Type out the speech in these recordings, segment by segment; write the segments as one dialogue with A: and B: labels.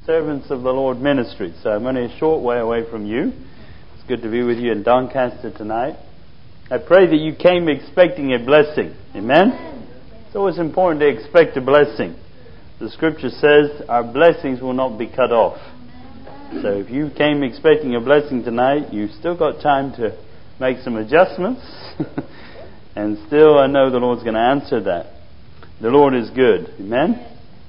A: Servants of the Lord Ministry. So I'm only a short way away from you. It's good to be with you in Doncaster tonight. I pray that you came expecting a blessing. Amen? It's always important to expect a blessing. The Scripture says our blessings will not be cut off. So if you came expecting a blessing tonight, you've still got time to make some adjustments. And still I know the Lord's going to answer that. The Lord is good. Amen?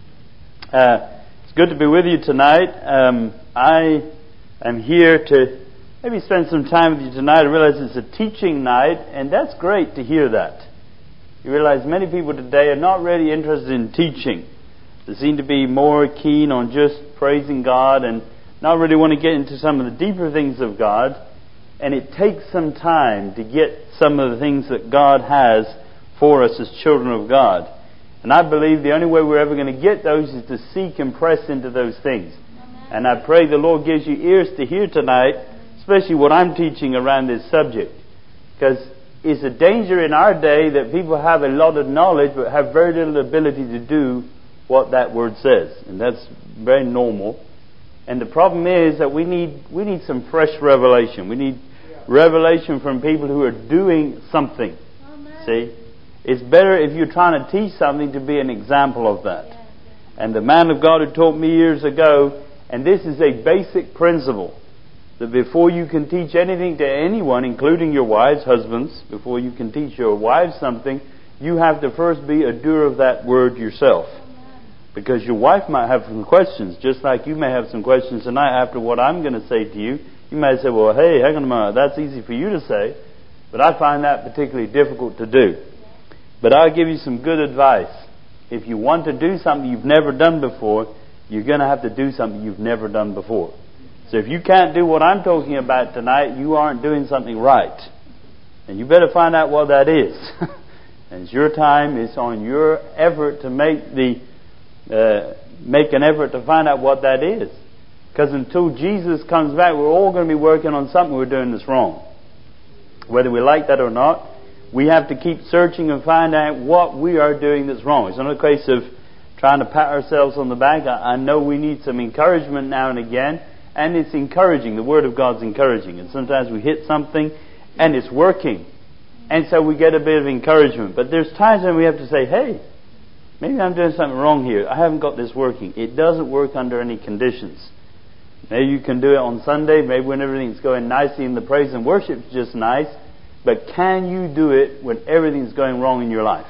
A: It's good to be with you tonight. I am here to maybe spend some time with you tonight. I realize it's a teaching night, and that's great to hear that. You realize many people today are not really interested in teaching. They seem to be more keen on just praising God and not really want to get into some of the deeper things of God. And it takes some time to get some of the things that God has for us as children of God. And I believe the only way we're ever going to get those is to seek and press into those things. And I pray the Lord gives you ears to hear tonight, especially what I'm teaching around this subject. Because it's a danger in our day that people have a lot of knowledge but have very little ability to do what that word says. And that's very normal. And the problem is that we need some fresh revelation. We need revelation from people who are doing something. See? It's better if you're trying to teach something to be an example of that. And the man of God who taught me years ago, and this is a basic principle, that before you can teach anything to anyone, including your wives, husbands, before you can teach your wives something, you have to first be a doer of that word yourself. Because your wife might have some questions, just like you may have some questions tonight after what I'm going to say to you. You may say, well, hey, hang on a minute, that's easy for you to say, but I find that particularly difficult to do. But I'll give you some good advice. If you want to do something you've never done before, you're going to have to do something you've never done before. So if you can't do what I'm talking about tonight, you aren't doing something right. And you better find out what that is. And it's your time, it's on your effort to make an effort to find out what that is. Because until Jesus comes back, we're all going to be working on something we're doing that's wrong. Whether we like that or not, we have to keep searching and find out what we are doing that's wrong. It's not a case of trying to pat ourselves on the back. I know we need some encouragement now and again, and it's encouraging. The Word of God's encouraging. And sometimes we hit something and it's working. And so we get a bit of encouragement. But there's times when we have to say, hey, maybe I'm doing something wrong here. I haven't got this working. It doesn't work under any conditions. Maybe you can do it on Sunday, maybe when everything's going nicely and the praise and worship's just nice. But can you do it when everything's going wrong in your life?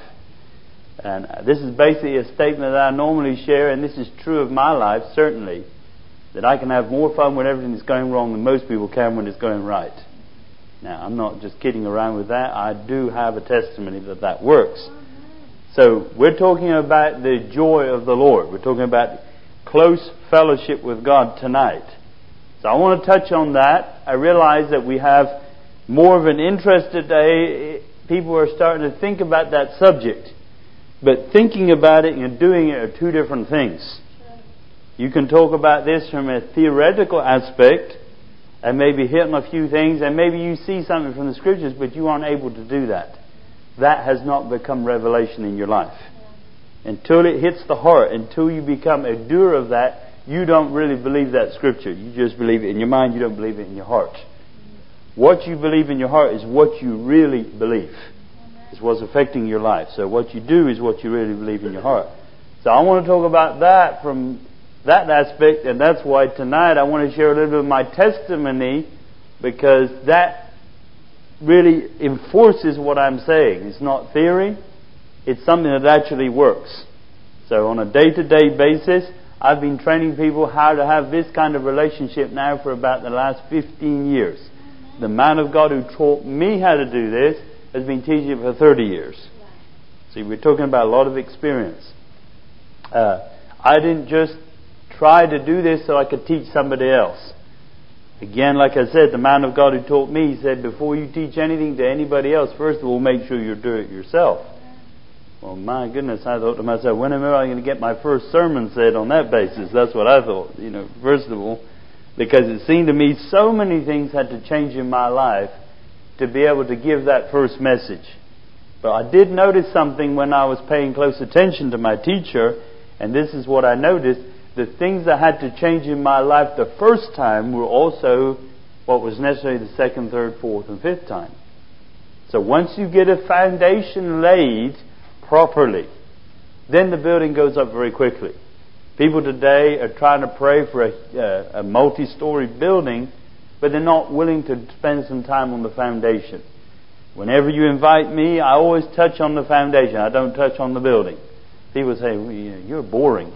A: And this is basically a statement that I normally share, and this is true of my life, certainly, that I can have more fun when everything's going wrong than most people can when it's going right. Now, I'm not just kidding around with that. I do have a testimony that that works. So, we're talking about the joy of the Lord. We're talking about close fellowship with God tonight. So I want to touch on that. I realize that we have more of an interest today. People are starting to think about that subject. But thinking about it and doing it are two different things. You can talk about this from a theoretical aspect and maybe hit on a few things, and maybe you see something from the Scriptures, but you aren't able to do that. That has not become revelation in your life. Until it hits the heart, until you become a doer of that, you don't really believe that Scripture. You just believe it in your mind, you don't believe it in your heart. What you believe in your heart is what you really believe. It's what's affecting your life. So what you do is what you really believe in your heart. So I want to talk about that from that aspect, and that's why tonight I want to share a little bit of my testimony, because that really enforces what I'm saying. It's not theory. It's something that actually works. So on a day-to-day basis, I've been training people how to have this kind of relationship now for about the last 15 years. The man of God who taught me how to do this has been teaching it for 30 years. See, we're talking about a lot of experience. I didn't just try to do this so I could teach somebody else. Again, like I said, the man of God who taught me, he said, before you teach anything to anybody else, first of all, make sure you do it yourself. Well, my goodness, I thought to myself, when am I going to get my first sermon said on that basis? That's what I thought, first of all. Because it seemed to me so many things had to change in my life to be able to give that first message. But I did notice something when I was paying close attention to my teacher, and this is what I noticed. the things that had to change in my life the first time were also what was necessary the second, third, fourth, and fifth time. So once you get a foundation laid properly, then the building goes up very quickly. People today are trying to pray for a multi-story building, but they're not willing to spend some time on the foundation. Whenever you invite me, I always touch on the foundation. I don't touch on the building. People say, well, you're boring.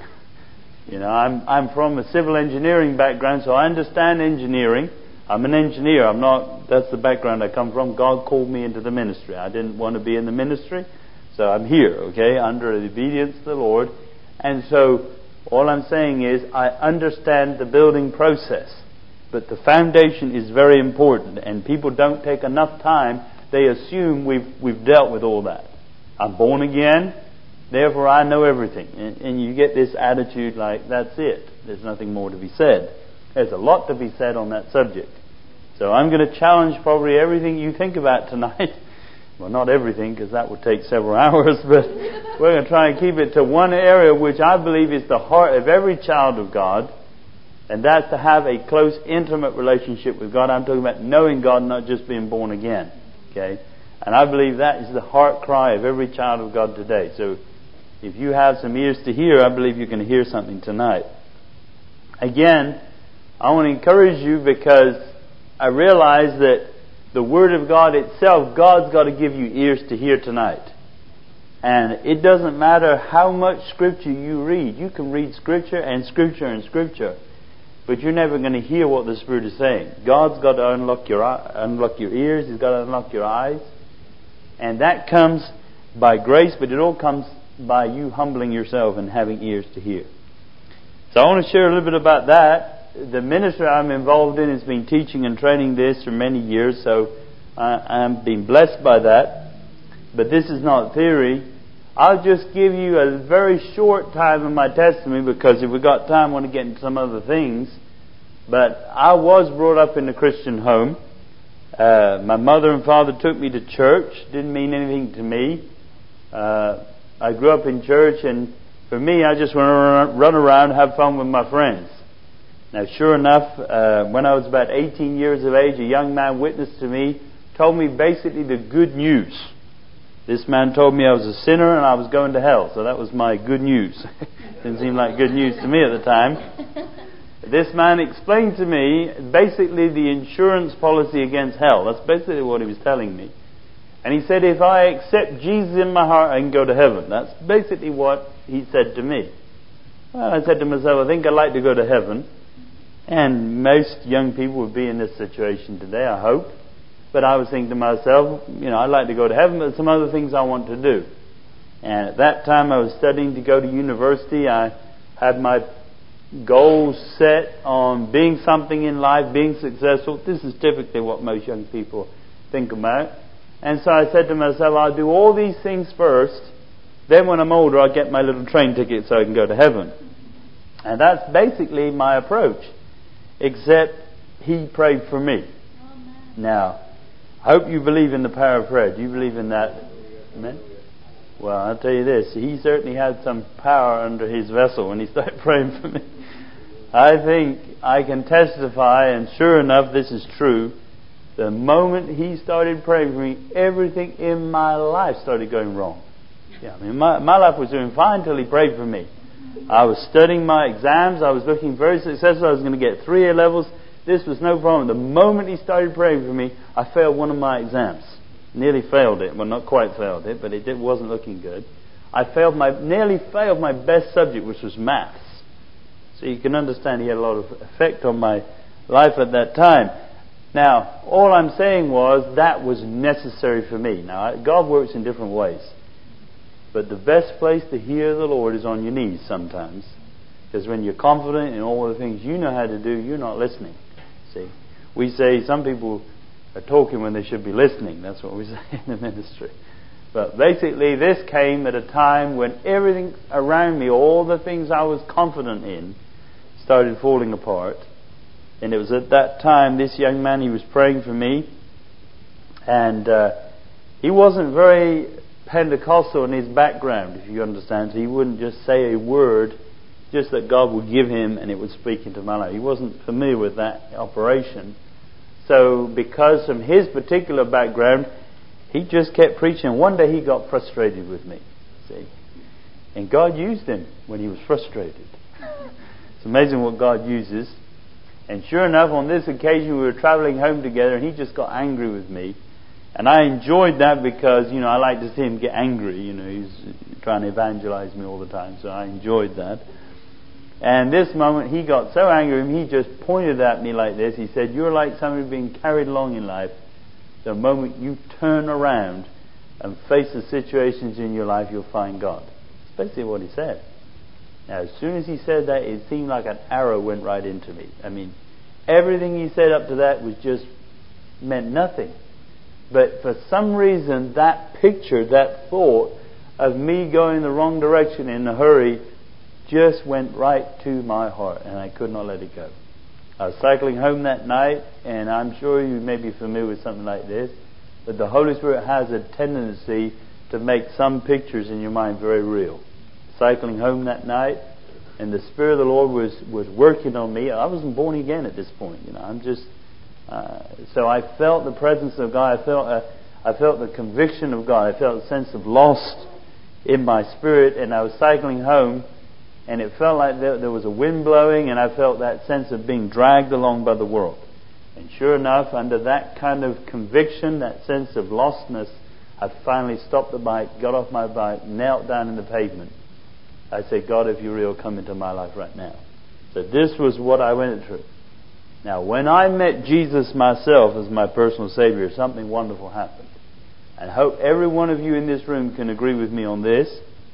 A: I'm from a civil engineering background, so I understand engineering. I'm an engineer. That's the background I come from. God called me into the ministry. I didn't want to be in the ministry, so I'm here, okay, under obedience to the Lord. And so all I'm saying is I understand the building process, but the foundation is very important, and people don't take enough time. They assume we've dealt with all that. I'm born again, therefore I know everything. And you get this attitude like, that's it. There's nothing more to be said. There's a lot to be said on that subject. So I'm going to challenge probably everything you think about tonight. Well, not everything, because that would take several hours, but we're going to try and keep it to one area which I believe is the heart of every child of God, and that's to have a close, intimate relationship with God. I'm talking about knowing God, not just being born again. Okay? And I believe that is the heart cry of every child of God today. So if you have some ears to hear, I believe you can hear something tonight. Again, I want to encourage you because I realize that the Word of God itself, God's got to give you ears to hear tonight. And it doesn't matter how much Scripture you read. You can read Scripture and Scripture and Scripture, but you're never going to hear what the Spirit is saying. God's got to unlock your ears. He's got to unlock your eyes. And that comes by grace, but it all comes by you humbling yourself and having ears to hear. So I want to share a little bit about that. The ministry I'm involved in has been teaching and training this for many years, so I'm being blessed by that. But this is not theory. I'll just give you a very short time in my testimony, because if we've got time, I want to get into some other things. But I was brought up in a Christian home. My mother and father took me to church. Didn't mean anything to me. I grew up in church, and for me, I just want to run around and have fun with my friends. Now, sure enough, when I was about 18 years of age, a young man witnessed to me, told me basically the good news. This man told me I was a sinner and I was going to hell, so that was my good news. Didn't seem like good news to me at the time. This man explained to me basically the insurance policy against hell. That's basically what he was telling me. And he said, if I accept Jesus in my heart, I can go to heaven. That's basically what he said to me. Well, I said to myself, I think I'd like to go to heaven. And most young people would be in this situation today, I hope. But I was thinking to myself, I'd like to go to heaven, but some other things I want to do. And at that time I was studying to go to university. I had my goals set on being something in life, being successful. This is typically what most young people think about. And so I said to myself, I'll do all these things first. Then when I'm older, I'll get my little train ticket so I can go to heaven. And that's basically my approach. Except he prayed for me. Amen. Now, I hope you believe in the power of prayer. Do you believe in that? Amen? Well, I'll tell you this. He certainly had some power under his vessel when he started praying for me. I think I can testify, and sure enough, this is true. The moment he started praying for me, everything in my life started going wrong. Yeah, my life was doing fine until he prayed for me. I was studying my exams. I was looking very successful. I was going to get 3 A levels. This was no problem. The moment he started praying for me, I failed one of my exams. Nearly failed it. Well, not quite failed it, but it wasn't looking good. I nearly failed my best subject, which was maths. So you can understand he had a lot of effect on my life at that time. Now, all I'm saying was that was necessary for me. Now, God works in different ways. But the best place to hear the Lord is on your knees sometimes. Because when you're confident in all the things you know how to do, you're not listening. See? We say some people are talking when they should be listening. That's what we say in the ministry. But basically this came at a time when everything around me, all the things I was confident in, started falling apart. And it was at that time this young man, he was praying for me. And he wasn't very Pentecostal in his background, if you understand. So he wouldn't just say a word. just that God would give him and it would speak into my life. He wasn't familiar with that operation. So because from his particular background, he just kept preaching. One day he got frustrated with me. See? And God used him when he was frustrated. It's amazing what God uses. And sure enough, on this occasion we were traveling home together and he just got angry with me. And I enjoyed that because, I like to see him get angry. He's trying to evangelize me all the time. So I enjoyed that. And this moment he got so angry with me, he just pointed at me like this. He said, "You're like somebody being carried along in life. The moment you turn around and face the situations in your life, you'll find God." That's basically what he said. Now, as soon as he said that, it seemed like an arrow went right into me. I mean, everything he said up to that was just meant nothing. But for some reason, that picture, that thought of me going the wrong direction in a hurry just went right to my heart, and I could not let it go. I was cycling home that night, and I'm sure you may be familiar with something like this, but the Holy Spirit has a tendency to make some pictures in your mind very real. Cycling home that night, and the Spirit of the Lord was working on me. I wasn't born again at this point, I'm just... so I felt the presence of God. I felt the conviction of God. I felt a sense of loss in my spirit, and I was cycling home, and it felt like there was a wind blowing, and I felt that sense of being dragged along by the world. And sure enough, under that kind of conviction, that sense of lostness, I finally stopped the bike, got off my bike, knelt down in the pavement. I said, "God, if you're real, come into my life right now." So this was what I went through. Now, when I met Jesus myself as my personal Savior, something wonderful happened. And I hope every one of you in this room can agree with me on this.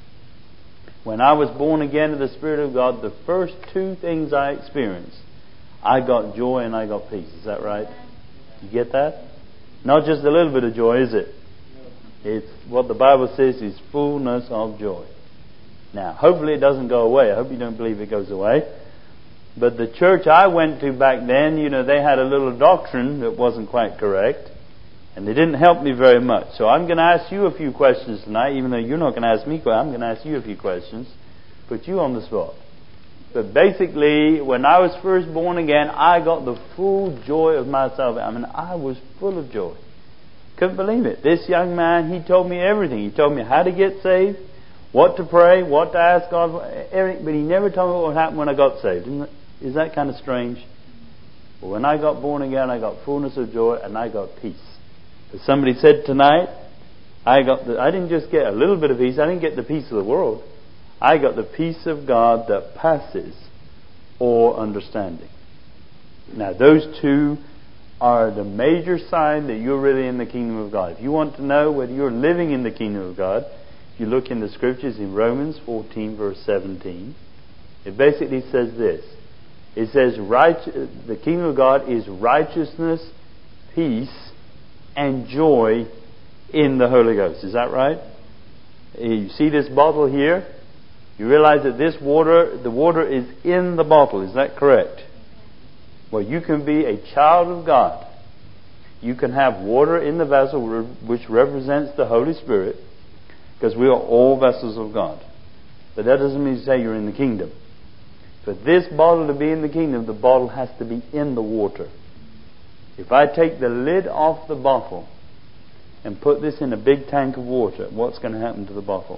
A: When I was born again of the Spirit of God, the first two things I experienced, I got joy and I got peace. Is that right? You get that? Not just a little bit of joy, is it? It's what the Bible says is fullness of joy. Now, hopefully it doesn't go away. I hope you don't believe it goes away. But the church I went to back then, they had a little doctrine that wasn't quite correct. And they didn't help me very much. So I'm going to ask you a few questions tonight, even though you're not going to ask me. I'm going to ask you a few questions. Put you on the spot. But basically, when I was first born again, I got the full joy of my salvation. I was full of joy. Couldn't believe it. This young man, he told me everything. He told me how to get saved, what to pray, what to ask God for, everything. But he never told me what would happen when I got saved. Is that kind of strange? Well, when I got born again, I got fullness of joy and I got peace. As somebody said tonight, I didn't just get a little bit of peace. I didn't get the peace of the world. I got the peace of God that passes all understanding. Now, those two are the major sign that you're really in the kingdom of God. If you want to know whether you're living in the kingdom of God, if you look in the scriptures in Romans 14 verse 17, it basically says this. It says, the kingdom of God is righteousness, peace, and joy in the Holy Ghost. Is that right? You see this bottle here? You realize that the water is in the bottle. Is that correct? Well, you can be a child of God. You can have water in the vessel which represents the Holy Spirit, because we are all vessels of God. But that doesn't mean to say you're in the kingdom. For this bottle to be in the kingdom, the bottle has to be in the water. If I take the lid off the bottle and put this in a big tank of water, what's going to happen to the bottle?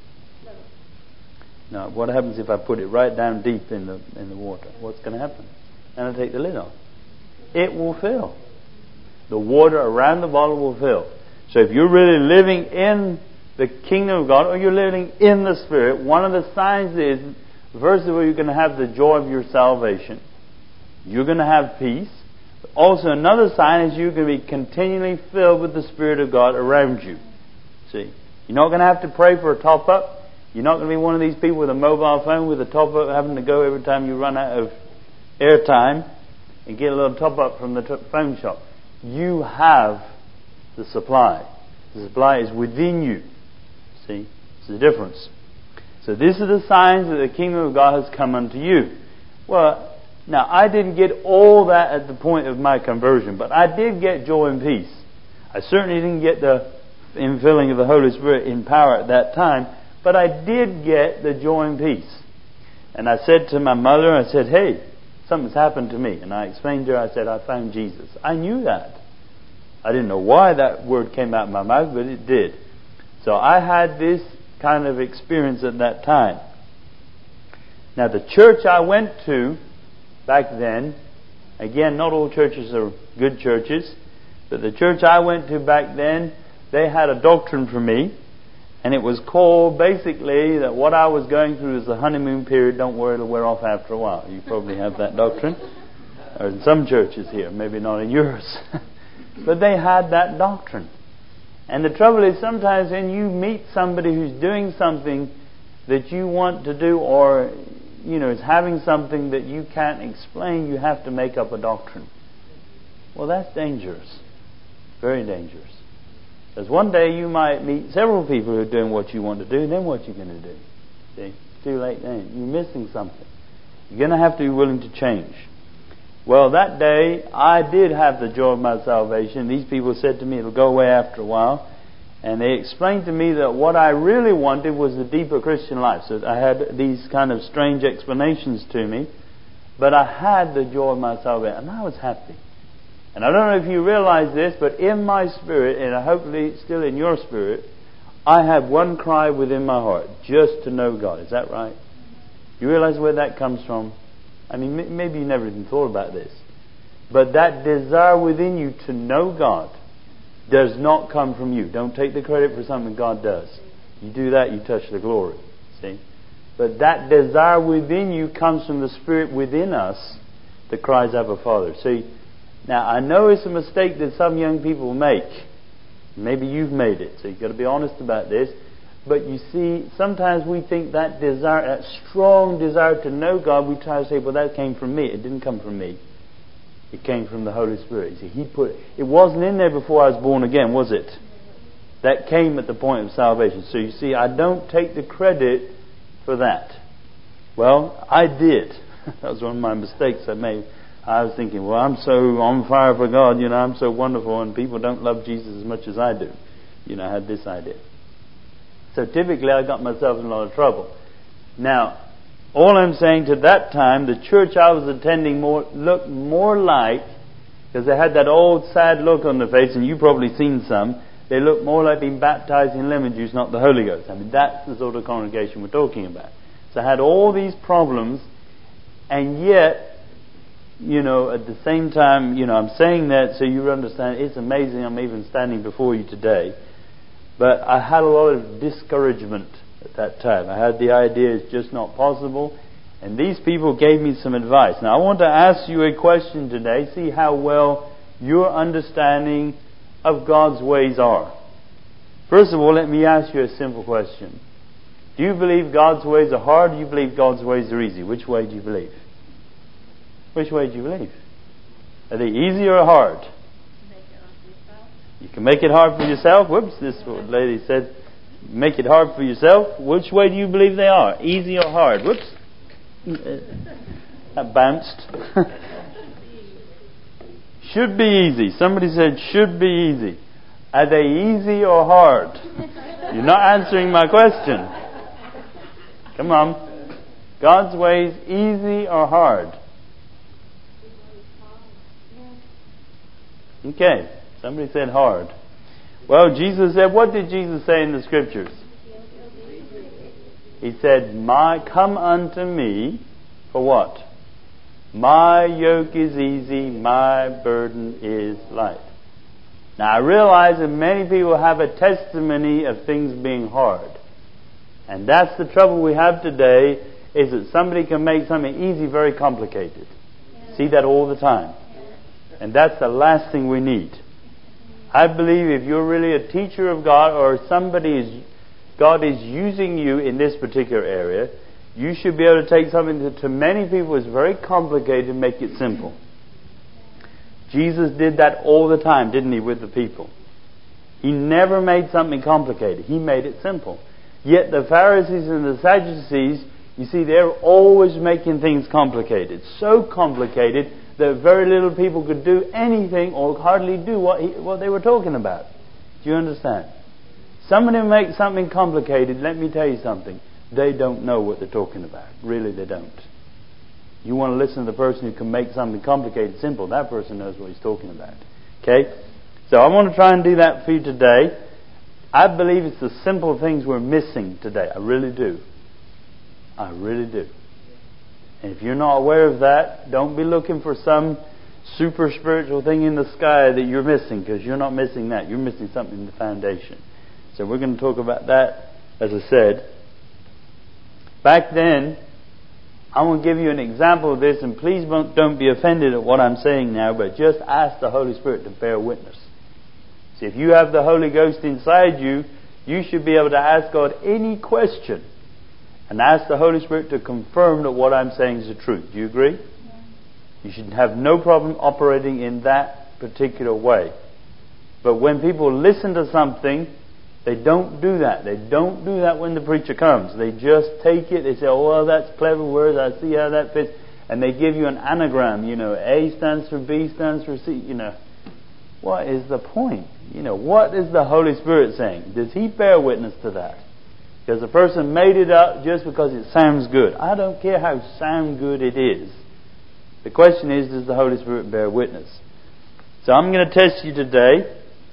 A: Now, what happens if I put it right down deep in the water? What's going to happen? And I take the lid off. It will fill. The water around the bottle will fill. So if you're really living in the kingdom of God, or you're living in the Spirit, one of the signs is, first of all, you're going to have the joy of your salvation. You're going to have peace. Also, another sign is you're going to be continually filled with the Spirit of God around you. See? You're not going to have to pray for a top-up. You're not going to be one of these people with a mobile phone with a top-up having to go every time you run out of airtime and get a little top-up from the phone shop. You have the supply. The supply is within you. See? It's the difference. So these are the signs that the kingdom of God has come unto you. Well, now, I didn't get all that at the point of my conversion, but I did get joy and peace. I certainly didn't get the infilling of the Holy Spirit in power at that time, but I did get the joy and peace. And I said to my mother, I said, hey, something's happened to me. And I explained to her, I said, I found Jesus. I knew that. I didn't know why that word came out of my mouth, but it did. So I had this kind of experience at that time. Now the church I went to back then, again, not all churches are good churches, but the church I went to back then, they had a doctrine for me, and it was called basically that what I was going through is the honeymoon period. Don't worry, it'll wear off after a while. You probably have that doctrine, or in some churches here, maybe not in yours. But they had that doctrine. And the trouble is, sometimes when you meet somebody who's doing something that you want to do, or is having something that you can't explain, you have to make up a doctrine. Well, that's dangerous. Very dangerous. Because one day you might meet several people who are doing what you want to do, then what are you going to do? See? It's too late then. You're missing something. You're going to have to be willing to change. Well, that day, I did have the joy of my salvation. These people said to me, it'll go away after a while. And they explained to me that what I really wanted was the deeper Christian life. So I had these kind of strange explanations to me. But I had the joy of my salvation. And I was happy. And I don't know if you realize this, but in my spirit, and hopefully still in your spirit, I have one cry within my heart, just to know God. Is that right? You realize where that comes from? I mean, maybe you never even thought about this. But that desire within you to know God does not come from you. Don't take the credit for something God does. You do that, you touch the glory. See? But that desire within you comes from the Spirit within us that cries, Abba, Father. See, now I know it's a mistake that some young people make. Maybe you've made it, so you've got to be honest about this. But you see, sometimes we think that desire, that strong desire to know God, we try to say, well, that came from me. It didn't come from me. It came from the Holy Spirit. You see, it wasn't in there before I was born again, was it? That came at the point of salvation. So you see, I don't take the credit for that. Well, I did. That was one of my mistakes I made. I was thinking, well, I'm so on fire for God, I'm so wonderful, and people don't love Jesus as much as I do. I had this idea. So typically I got myself in a lot of trouble. Now, all I'm saying, to that time, the church I was attending looked more like, because they had that old sad look on their face, and you've probably seen some, they looked more like being baptized in lemon juice, not the Holy Ghost. I mean, that's the sort of congregation we're talking about. So I had all these problems, and yet, at the same time, I'm saying that so you understand, it's amazing I'm even standing before you today. But I had a lot of discouragement at that time. I had the idea it's just not possible. And these people gave me some advice. Now I want to ask you a question today. See how well your understanding of God's ways are. First of all, let me ask you a simple question. Do you believe God's ways are hard, or do you believe God's ways are easy? Which way do you believe? Which way do you believe? Are they easy or hard? You can make it hard for yourself. Whoops, this lady said, make it hard for yourself. Which way do you believe they are? Easy or hard? Whoops. That bounced. Should be easy. Somebody said should be easy. Are they easy or hard? You're not answering my question. Come on. God's ways, easy or hard? Okay. Somebody said hard. Well, Jesus said, what did Jesus say in the Scriptures? He said, come unto me, for what? My yoke is easy, my burden is light. Now I realize that many people have a testimony of things being hard. And that's the trouble we have today, is that somebody can make something easy very complicated. See that all the time. And that's the last thing we need. I believe if you're really a teacher of God, or God is using you in this particular area, you should be able to take something that to many people is very complicated and make it simple. Jesus did that all the time, didn't he, with the people? He never made something complicated. He made it simple. Yet the Pharisees and the Sadducees, you see, they're always making things complicated. So complicated that very little people could do anything or hardly do what they were talking about. Do you understand? Somebody makes something complicated, let me tell you something. they don't know what they're talking about. Really, they don't. You want to listen to the person who can make something complicated simple. That person knows what he's talking about. Okay? So I want to try and do that for you today. I believe it's the simple things we're missing today. I really do. I really do. And if you're not aware of that, don't be looking for some super spiritual thing in the sky that you're missing, because you're not missing that. You're missing something in the foundation. So we're going to talk about that, as I said. Back then, I want to give you an example of this, and please don't be offended at what I'm saying now, but just ask the Holy Spirit to bear witness. See, if you have the Holy Ghost inside you, you should be able to ask God any question and ask the Holy Spirit to confirm that what I'm saying is the truth. Do you agree? Yeah. You should have no problem operating in that particular way. But when people listen to something, they don't do that. They don't do that when the preacher comes. They just take it. They say, oh, well, that's clever words. I see how that fits. And they give you an anagram. A stands for B, stands for C. What is the point? What is the Holy Spirit saying? Does He bear witness to that? Because the person made it up just because it sounds good. I don't care how sound good it is. The question is, does the Holy Spirit bear witness? So I'm going to test you today.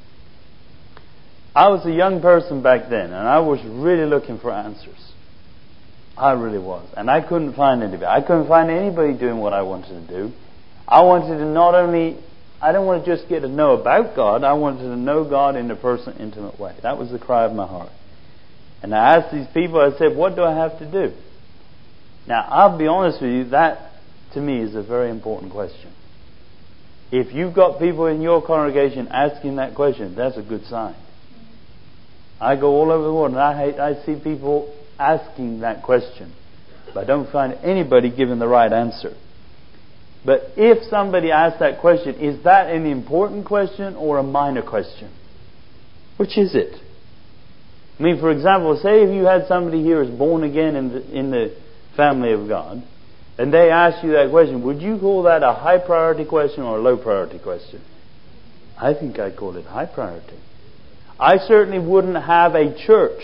A: I was a young person back then, and I was really looking for answers. I really was. And I couldn't find anybody. I couldn't find anybody doing what I wanted to do. I wanted to I don't want to just get to know about God. I wanted to know God in a personal, intimate way. That was the cry of my heart. And I asked these people, I said, what do I have to do? Now, I'll be honest with you, that to me is a very important question. If you've got people in your congregation asking that question, that's a good sign. I go all over the world and I see people asking that question, but I don't find anybody giving the right answer. But if somebody asks that question, is that an important question or a minor question? Which is it? I mean, for example, say if you had somebody here who's born again in the family of God, and they ask you that question, would you call that a high priority question or a low priority question? I think I'd call it high priority. I certainly wouldn't have a church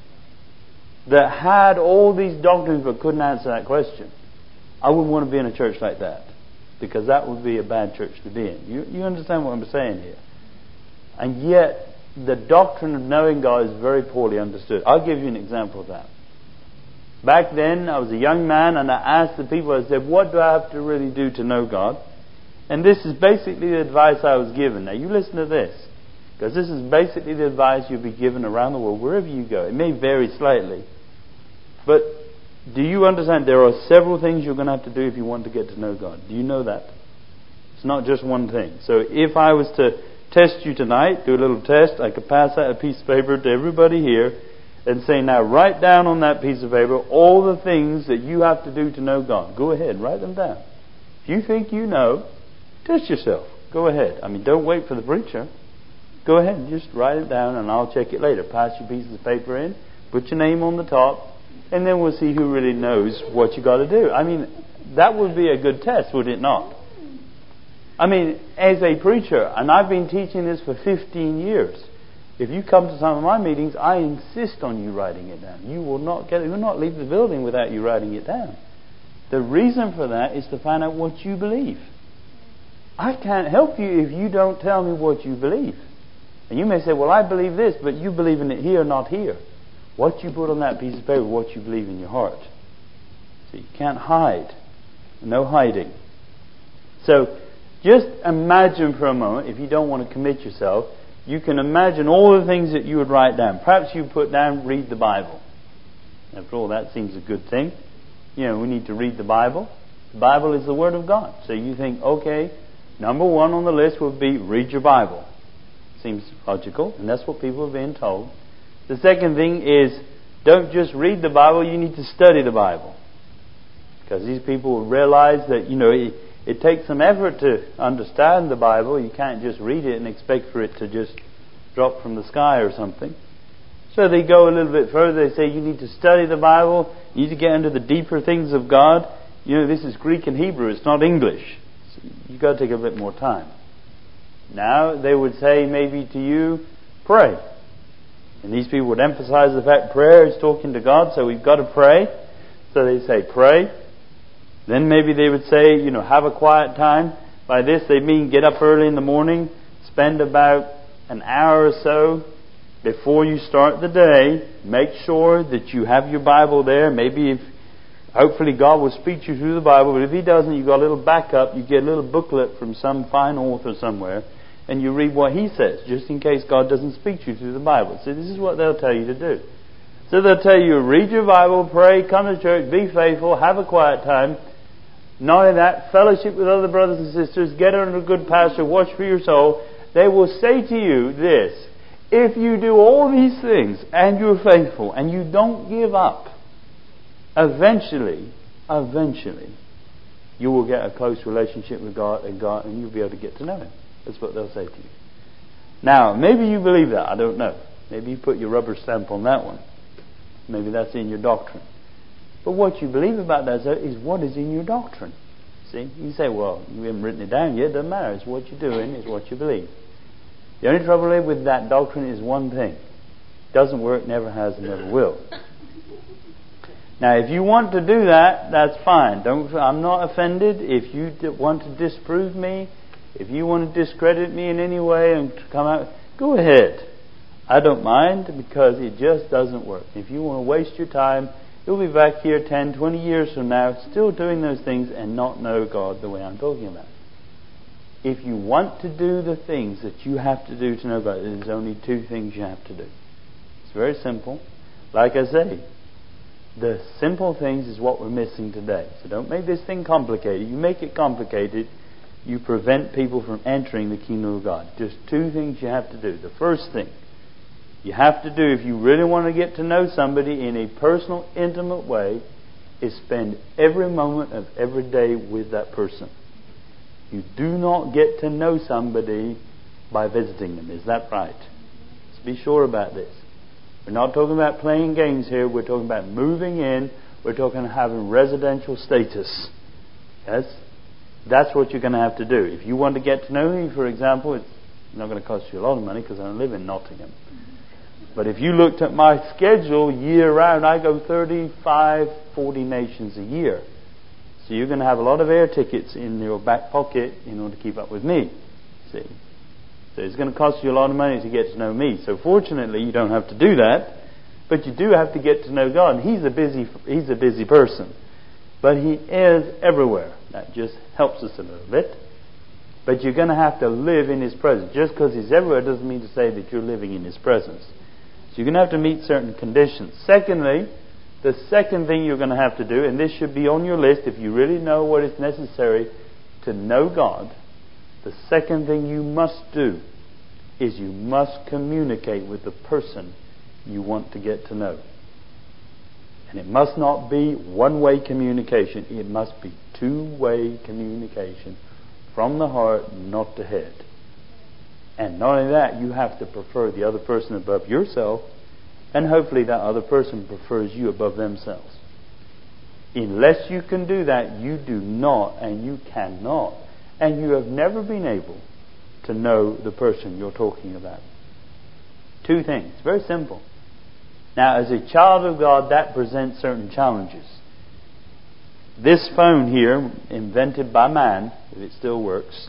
A: that had all these doctrines but couldn't answer that question. I wouldn't want to be in a church like that, because that would be a bad church to be in. You understand what I'm saying here? And yet, the doctrine of knowing God is very poorly understood. I'll give you an example of that. Back then, I was a young man, and I asked the people, I said, what do I have to really do to know God? And this is basically the advice I was given. Now, you listen to this, because this is basically the advice you'll be given around the world, wherever you go. It may vary slightly, but do you understand there are several things you're going to have to do if you want to get to know God? Do you know that? It's not just one thing. So if I was to test you tonight, do a little test, I could pass out a piece of paper to everybody here and say, now write down on that piece of paper all the things that you have to do to know God. Go ahead, write them down. If you think you know, test yourself. Go ahead. I mean, don't wait for the preacher. Go ahead and just write it down, and I'll check it later. Pass your pieces of paper in, put your name on the top, and then we'll see who really knows what you got to do. I mean, that would be a good test, would it not? I mean, as a preacher, and I've been teaching this for 15 years, if you come to some of my meetings, I insist on you writing it down. You will not leave the building without you writing it down. The reason for that is to find out what you believe. I can't help you if you don't tell me what you believe. And you may say, well, I believe this, but you believe in it here, not here. What you put on that piece of paper, what you believe in your heart. So you can't hide. No hiding. So just imagine for a moment, if you don't want to commit yourself, you can imagine all the things that you would write down. Perhaps you put down, read the Bible. After all, that seems a good thing. We need to read the Bible. The Bible is the Word of God. So you think, okay, number one on the list would be read your Bible. Seems logical, and that's what people are being told. The second thing is, don't just read the Bible, you need to study the Bible. Because these people will realize that, it takes some effort to understand the Bible. You can't just read it and expect for it to just drop from the sky or something. So they go a little bit further. They say you need to study the Bible. You need to get into the deeper things of God. This is Greek and Hebrew. It's not English. So you've got to take a bit more time. Now, they would say maybe to you, pray. And these people would emphasize the fact prayer is talking to God, so we've got to pray. So they say, pray. Then maybe they would say, have a quiet time. By this they mean get up early in the morning, spend about an hour or so before you start the day. Make sure that you have your Bible there. Hopefully God will speak to you through the Bible, but if He doesn't, you've got a little backup. You get a little booklet from some fine author somewhere, and you read what he says, just in case God doesn't speak to you through the Bible. So this is what they'll tell you to do. So they'll tell you, read your Bible, pray, come to church, be faithful, have a quiet time. Not only that, fellowship with other brothers and sisters, get under a good pastor, watch for your soul. They will say to you this: if you do all these things and you're faithful and you don't give up, eventually, you will get a close relationship with God and you'll be able to get to know Him. That's what they'll say to you. Now, maybe you believe that. I don't know. Maybe you put your rubber stamp on that one. Maybe that's in your doctrine. But what you believe about that is what is in your doctrine. See? You say, well, you haven't written it down yet. It doesn't matter. It's what you're doing. It's what you believe. The only trouble with that doctrine is one thing. It doesn't work, never has, and never will. Now, if you want to do that, that's fine. I'm not offended. If you want to disprove me, if you want to discredit me in any way and come out, go ahead. I don't mind, because it just doesn't work. If you want to waste your time, you'll be back here 10, 20 years from now still doing those things and not know God the way I'm talking about. If you want to do the things that you have to do to know God, there's only two things you have to do. It's very simple. Like I say, the simple things is what we're missing today. So don't make this thing complicated. You make it complicated, you prevent people from entering the kingdom of God. Just two things you have to do. The first thing you have to do, if you really want to get to know somebody in a personal, intimate way, is spend every moment of every day with that person. You do not get to know somebody by visiting them. Is that right? Let's be sure about this. We're not talking about playing games here. We're talking about moving in. We're talking about having residential status. Yes? That's what you're going to have to do. If you want to get to know me, for example, it's not going to cost you a lot of money because I don't live in Nottingham. But if you looked at my schedule year round, I go 35, 40 nations a year. So you're going to have a lot of air tickets in your back pocket in order to keep up with me. See? So it's going to cost you a lot of money to get to know me. So fortunately, you don't have to do that. But you do have to get to know God. He's a busy person. But He is everywhere. That just helps us a little bit. But you're going to have to live in His presence. Just because He's everywhere doesn't mean to say that you're living in His presence. So you're going to have to meet certain conditions. Secondly, the second thing you're going to have to do, and this should be on your list if you really know what is necessary to know God, the second thing you must do is you must communicate with the person you want to get to know. And it must not be one-way communication. It must be two-way communication from the heart, not the head. And not only that, you have to prefer the other person above yourself, and hopefully that other person prefers you above themselves. Unless you can do that, you do not, and you cannot, and you have never been able to know the person you're talking about. Two things. Very simple. Now, as a child of God, that presents certain challenges. This phone here, invented by man, if it still works,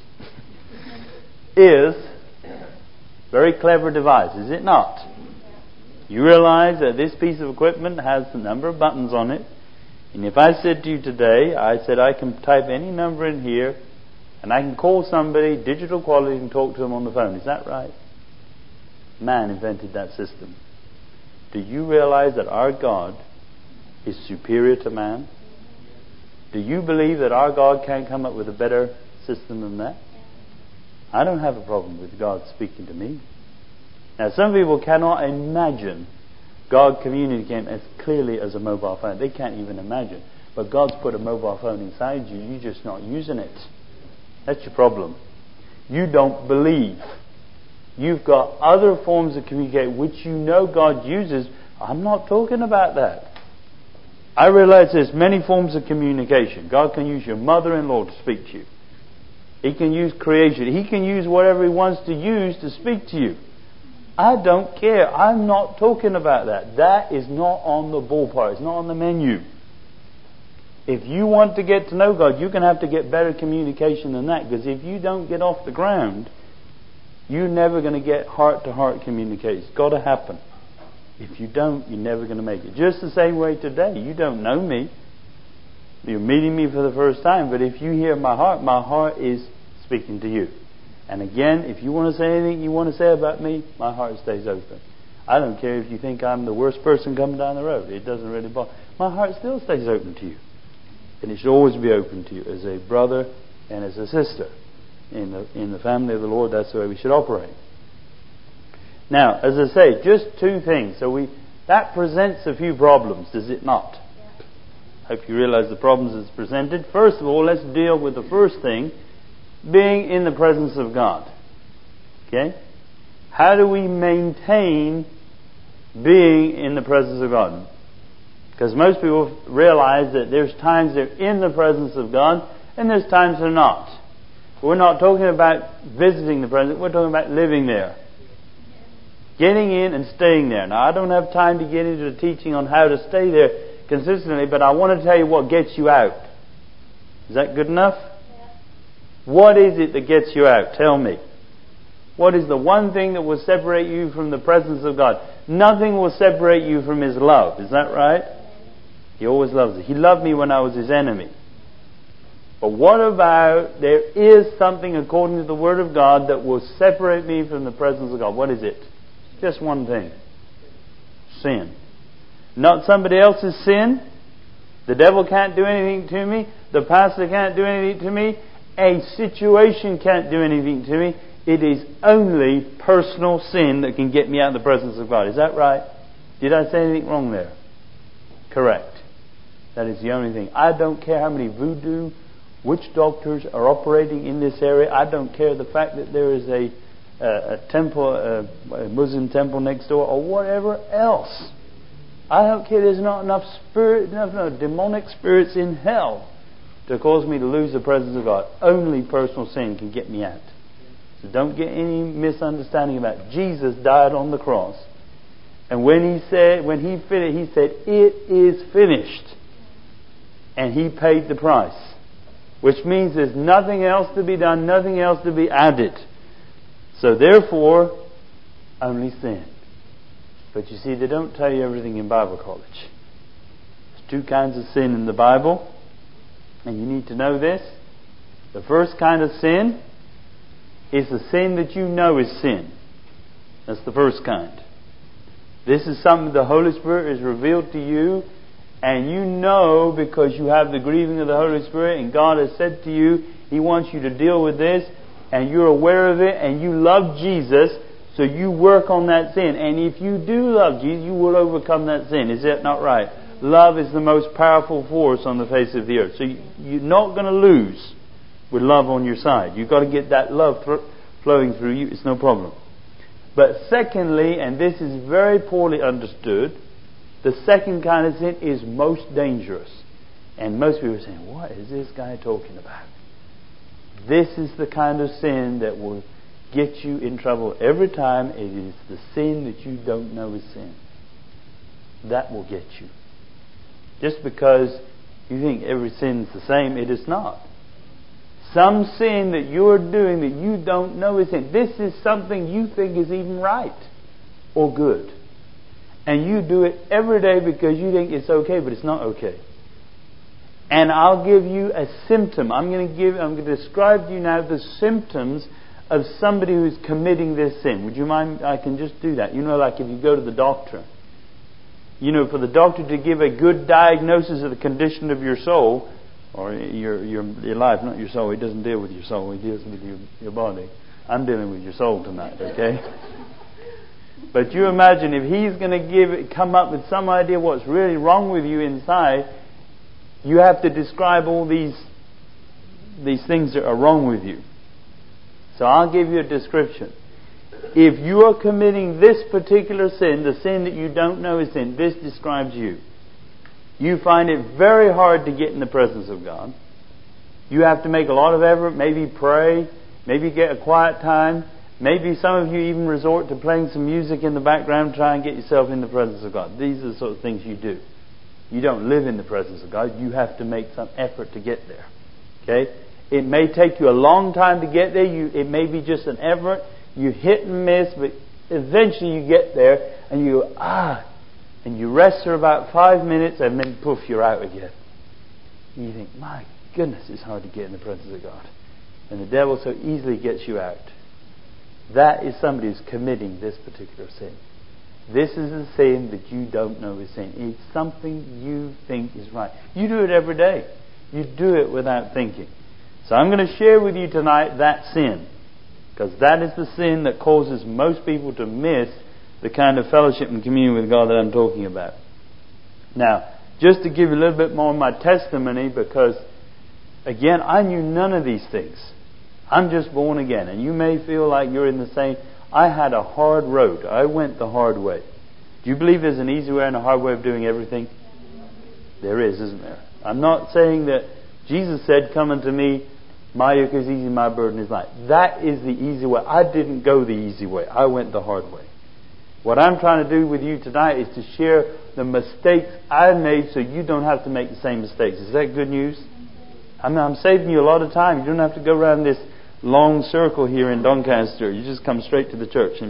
A: is a very clever device, is it not? You realize that this piece of equipment has a number of buttons on it. And if I said to you today, I can type any number in here, and I can call somebody, digital quality, and talk to them on the phone. Is that right? Man invented that system. Do you realize that our God is superior to man? Do you believe that our God can't come up with a better system than that? I don't have a problem with God speaking to me. Now, some people cannot imagine God communicating as clearly as a mobile phone. They can't even imagine. But God's put a mobile phone inside you. You're just not using it. That's your problem. You don't believe. You've got other forms of communication which you know God uses. I'm not talking about that. I realize there's many forms of communication. God can use your mother-in-law to speak to you. He can use creation. He can use whatever He wants to use to speak to you. I don't care. I'm not talking about that. That is not on the ballpark. It's not on the menu. If you want to get to know God, you're going to have to get better communication than that. Because if you don't get off the ground, you're never going to get heart-to-heart communication. It's got to happen. If you don't, you're never going to make it. Just the same way today. You don't know me. You're meeting me for the first time. But if you hear my heart is speaking to you. And again, if you want to say anything you want to say about me, my heart stays open. I don't care if you think I'm the worst person coming down the road. It doesn't really bother. My heart still stays open to you. And it should always be open to you as a brother and as a sister. In the family of the Lord, that's the way we should operate. Now, as I say, just two things. That presents a few problems, does it not? Yeah. Hope you realize the problems it's presented. First of all, let's deal with the first thing, being in the presence of God. Okay? How do we maintain being in the presence of God? Because most people realize that there's times they're in the presence of God and there's times they're not. We're not talking about visiting the presence, we're talking about living there. Getting in and staying there. Now, I don't have time to get into the teaching on how to stay there consistently, but I want to tell you what gets you out. Is that good enough? Yeah. What is it that gets you out? Tell me. What is the one thing that will separate you from the presence of God? Nothing will separate you from His love. Is that right? He always loves it. He loved me when I was His enemy. But what about, there is something according to the Word of God that will separate me from the presence of God. What is it? Just one thing. Sin. Not somebody else's sin. The devil can't do anything to me. The pastor can't do anything to me. A situation can't do anything to me. It is only personal sin that can get me out of the presence of God. Is that right? Did I say anything wrong there? Correct. That is the only thing. I don't care how many voodoo witch doctors are operating in this area. I don't care the fact that there is a temple, a Muslim temple next door, or whatever else. I don't care. There's not enough demonic spirits in hell to cause me to lose the presence of God. Only personal sin can get me out. So don't get any misunderstanding about it. Jesus died on the cross, and when He finished, He said, "It is finished," and He paid the price. Which means there's nothing else to be done, nothing else to be added. So therefore, only sin. But you see, they don't tell you everything in Bible college. There's two kinds of sin in the Bible, and you need to know this. The first kind of sin is the sin that you know is sin. That's the first kind. This is something the Holy Spirit has revealed to you, and you know because you have the grieving of the Holy Spirit, and God has said to you, He wants you to deal with this, and you're aware of it, and you love Jesus, so you work on that sin. And if you do love Jesus, you will overcome that sin. Is that not right? Love is the most powerful force on the face of the earth. So you're not going to lose with love on your side. You've got to get that love flowing through you. It's no problem. But secondly, and this is very poorly understood, the second kind of sin is most dangerous. And most people are saying, what is this guy talking about? This is the kind of sin that will get you in trouble every time. It is the sin that you don't know is sin. That will get you. Just because you think every sin is the same, it is not. Some sin that you're doing that you don't know is sin. This is something you think is even right or good. And you do it every day because you think it's okay, but it's not okay. And I'll give you a symptom. I'm going to describe to you now the symptoms of somebody who's committing this sin. Would you mind? I can just do that. You know, like if you go to the doctor. You know, for the doctor to give a good diagnosis of the condition of your soul, or your life, not your soul. He doesn't deal with your soul. He deals with your body. I'm dealing with your soul tonight, okay? But you imagine if he's going to come up with some idea what's really wrong with you inside, you have to describe all these things that are wrong with you. So I'll give you a description. If you are committing this particular sin, the sin that you don't know is sin, this describes you. You find it very hard to get in the presence of God. You have to make a lot of effort, maybe pray, maybe get a quiet time, Maybe some of you even resort to playing some music in the background, try and get yourself in the presence of God. These are the sort of things you do. You don't live in the presence of God. You have to make some effort to get there. Okay? It may take you a long time to get there. It may be just an effort. You hit and miss, but eventually you get there and you go, and you rest for about 5 minutes and then poof, you're out again. You think, my goodness, it's hard to get in the presence of God. And the devil so easily gets you out. That is somebody who's committing this particular sin. This is a sin that you don't know is sin. It's something you think is right. You do it every day. You do it without thinking. So I'm going to share with you tonight that sin. Because that is the sin that causes most people to miss the kind of fellowship and communion with God that I'm talking about. Now, just to give you a little bit more of my testimony, because, again, I knew none of these things. I'm just born again. And you may feel like you're in the same... I had a hard road. I went the hard way. Do you believe there's an easy way and a hard way of doing everything? There is, isn't there? I'm not saying that Jesus said, come unto me, my yoke is easy, my burden is light. That is the easy way. I didn't go the easy way. I went the hard way. What I'm trying to do with you tonight is to share the mistakes I made so you don't have to make the same mistakes. Is that good news? I'm saving you a lot of time. You don't have to go around this long circle here in Doncaster. You just come straight to the church. And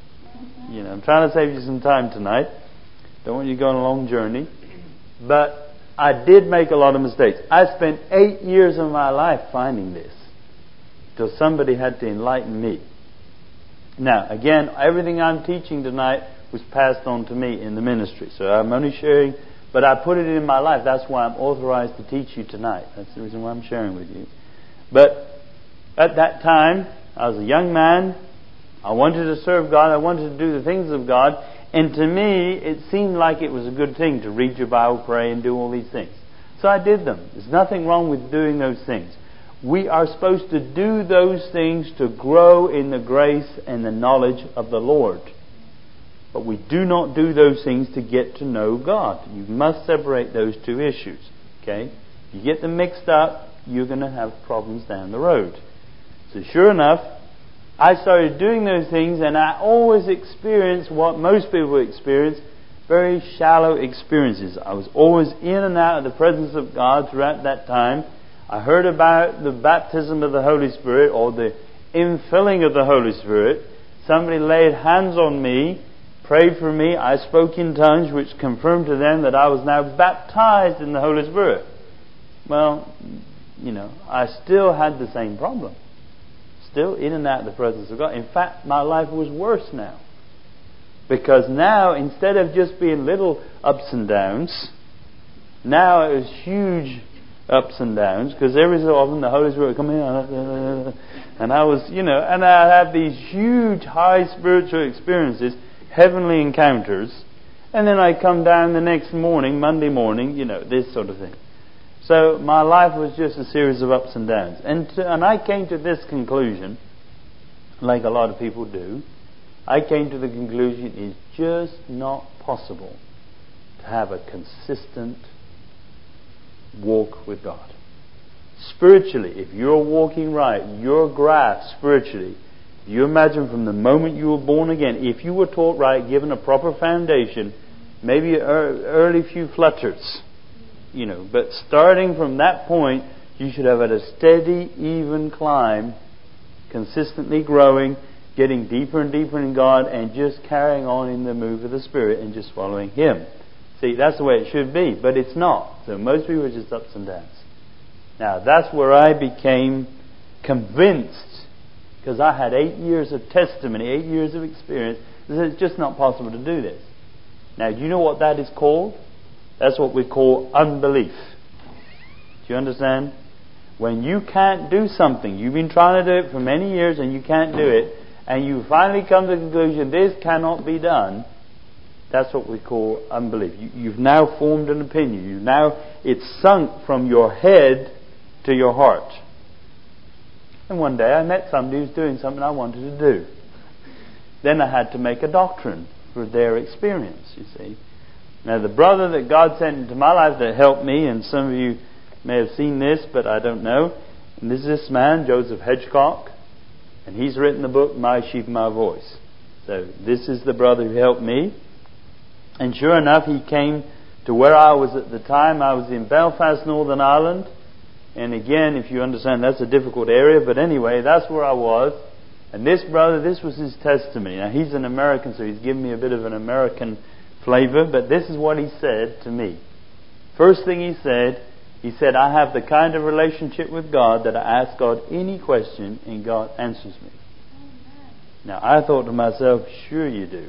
A: I'm trying to save you some time tonight. Don't want you to go on a long journey. But I did make a lot of mistakes. I spent 8 years of my life finding this, till somebody had to enlighten me. Now, again, everything I'm teaching tonight was passed on to me in the ministry. So I'm only sharing, but I put it in my life. That's why I'm authorized to teach you tonight. That's the reason why I'm sharing with you. But at that time, I was a young man. I wanted to serve God. I wanted to do the things of God. And to me, it seemed like it was a good thing to read your Bible, pray, and do all these things. So I did them. There's nothing wrong with doing those things. We are supposed to do those things to grow in the grace and the knowledge of the Lord. But we do not do those things to get to know God. You must separate those two issues. Okay? If you get them mixed up, you're going to have problems down the road. So sure enough, I started doing those things, and I always experienced what most people experience, very shallow experiences. I was always in and out of the presence of God throughout that time. I heard about the baptism of the Holy Spirit, or the infilling of the Holy Spirit. Somebody laid hands on me, prayed for me. I spoke in tongues, which confirmed to them that I was now baptized in the Holy Spirit. Well, I still had the same problem. Still in and out of the presence of God. In fact, my life was worse now. Because now, instead of just being little ups and downs, now it was huge ups and downs. Because every so often the Holy Spirit would come in, and I was, and I had these huge high spiritual experiences, heavenly encounters, and then I come down the next morning, Monday morning, this sort of thing. So my life was just a series of ups and downs. And I came to this conclusion, like a lot of people do. I came to the conclusion it's just not possible to have a consistent walk with God. Spiritually, if you're walking right, your graph spiritually, you imagine from the moment you were born again, if you were taught right, given a proper foundation, maybe early few flutters, but starting from that point, you should have had a steady, even climb, consistently growing, getting deeper and deeper in God, and just carrying on in the move of the Spirit and just following Him. See, that's the way it should be, but it's not. So most people are just ups and downs. Now, that's where I became convinced, because I had 8 years of testimony, 8 years of experience, that it's just not possible to do this. Now, do you know what that is called? That's what we call unbelief. Do you understand? When you can't do something, you've been trying to do it for many years and you can't do it, and you finally come to the conclusion this cannot be done, that's what we call unbelief. You've now formed an opinion. It's sunk from your head to your heart. And one day I met somebody who was doing something I wanted to do. Then I had to make a doctrine for their experience, you see. Now, the brother that God sent into my life that helped me, and some of you may have seen this, but I don't know. And this is this man, Joseph Hedgecock. And he's written the book, My Sheep, My Voice. So this is the brother who helped me. And sure enough, he came to where I was at the time. I was in Belfast, Northern Ireland. And again, if you understand, that's a difficult area. But anyway, that's where I was. And this brother, this was his testimony. Now, he's an American, so he's given me a bit of an American flavor. But this is what he said to me. First thing he said, I have the kind of relationship with God that I ask God any question and God answers me. Now, I thought to myself, sure you do.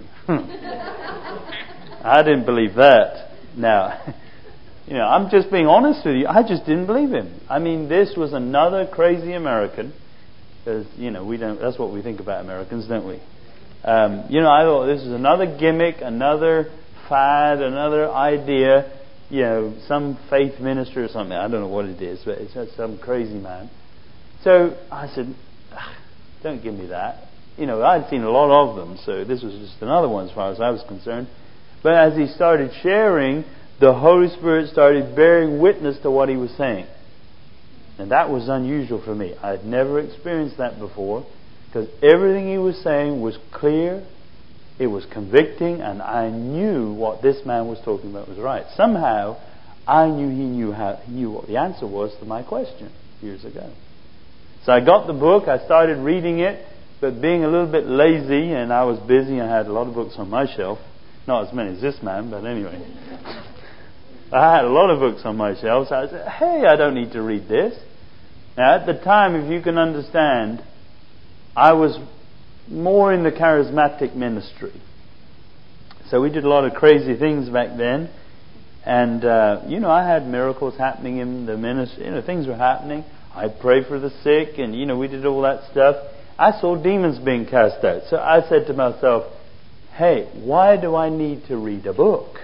A: I didn't believe that. Now, I'm just being honest with you. I just didn't believe him. I mean, this was another crazy American. Because, that's what we think about Americans, don't we? I thought this is another gimmick, another fad, another idea. Some faith minister or something. I don't know what it is, but it's some crazy man. So I said, don't give me that. I'd seen a lot of them, so this was just another one as far as I was concerned. But as he started sharing, the Holy Spirit started bearing witness to what he was saying. And that was unusual for me. I had never experienced that before, because everything he was saying was clear, it was convicting, and I knew what this man was talking about was right. Somehow, I knew he knew what the answer was to my question years ago. So I got the book, I started reading it, but being a little bit lazy, and I was busy, I had a lot of books on my shelf. Not as many as this man, but anyway. I had a lot of books on my shelf, so I said, hey, I don't need to read this. Now, at the time, if you can understand, I was more in the charismatic ministry. So we did a lot of crazy things back then. And, I had miracles happening in the ministry. Things were happening. I'd pray for the sick, and, we did all that stuff. I saw demons being cast out. So I said to myself, hey, why do I need to read a book?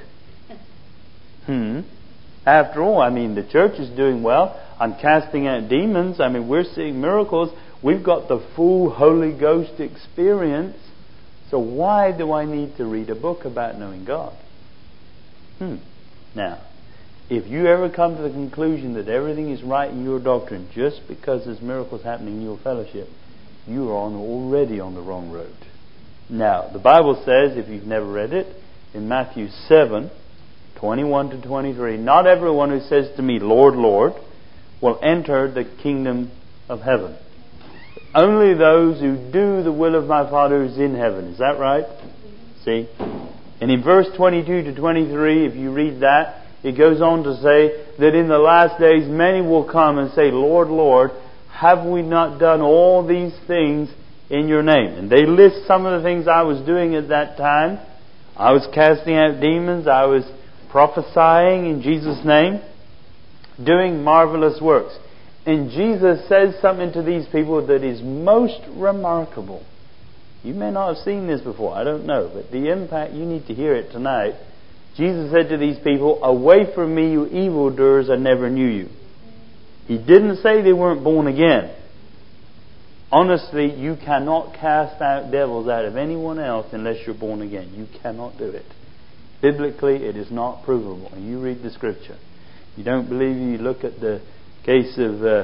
A: After all, the church is doing well. I'm casting out demons. We're seeing miracles. We've got the full Holy Ghost experience. So why do I need to read a book about knowing God? Now, if you ever come to the conclusion that everything is right in your doctrine just because there's miracles happening in your fellowship, you are already on the wrong road. Now, the Bible says, if you've never read it, in Matthew 7:21 to 23, not everyone who says to me, Lord, Lord, will enter the kingdom of heaven. Only those who do the will of my Father who is in heaven. Is that right? See? And in verse 22 to 23, if you read that, it goes on to say that in the last days many will come and say, Lord, Lord, have we not done all these things in your name? And they list some of the things I was doing at that time. I was casting out demons. I was prophesying in Jesus' name, doing marvelous works. And Jesus says something to these people that is most remarkable. You may not have seen this before, I don't know, but the impact, you need to hear it tonight. Jesus said to these people, away from me, you evildoers, I never knew you. He didn't say they weren't born again. Honestly, you cannot cast out devils out of anyone else unless you're born again. You cannot do it. Biblically, it is not provable. You read the Scripture. You don't believe me, you look at the case of the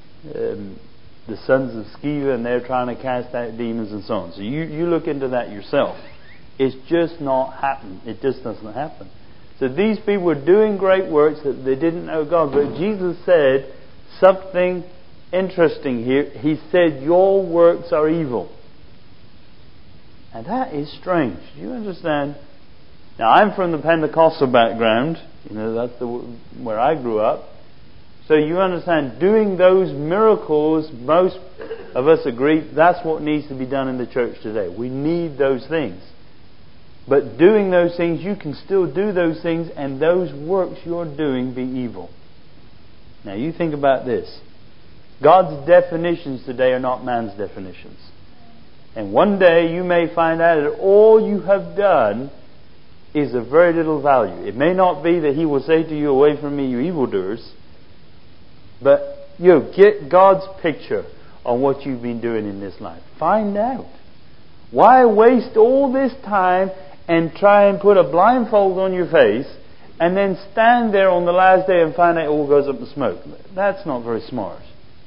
A: sons of Sceva, and they're trying to cast out demons and so on. So you look into that yourself. It's just not happening. It just doesn't happen. So these people were doing great works that they didn't know God. But Jesus said something interesting here. He said, your works are evil. And that is strange. Do you understand? Now, I'm from the Pentecostal background. That's where I grew up. So you understand, doing those miracles, most of us agree, that's what needs to be done in the church today. We need those things. But doing those things, you can still do those things, and those works you're doing be evil. Now, you think about this. God's definitions today are not man's definitions. And one day you may find out that all you have done is of very little value. It may not be that He will say to you, away from me, you evildoers. But get God's picture on what you've been doing in this life. Find out. Why waste all this time and try and put a blindfold on your face and then stand there on the last day and find out it all goes up in smoke? That's not very smart.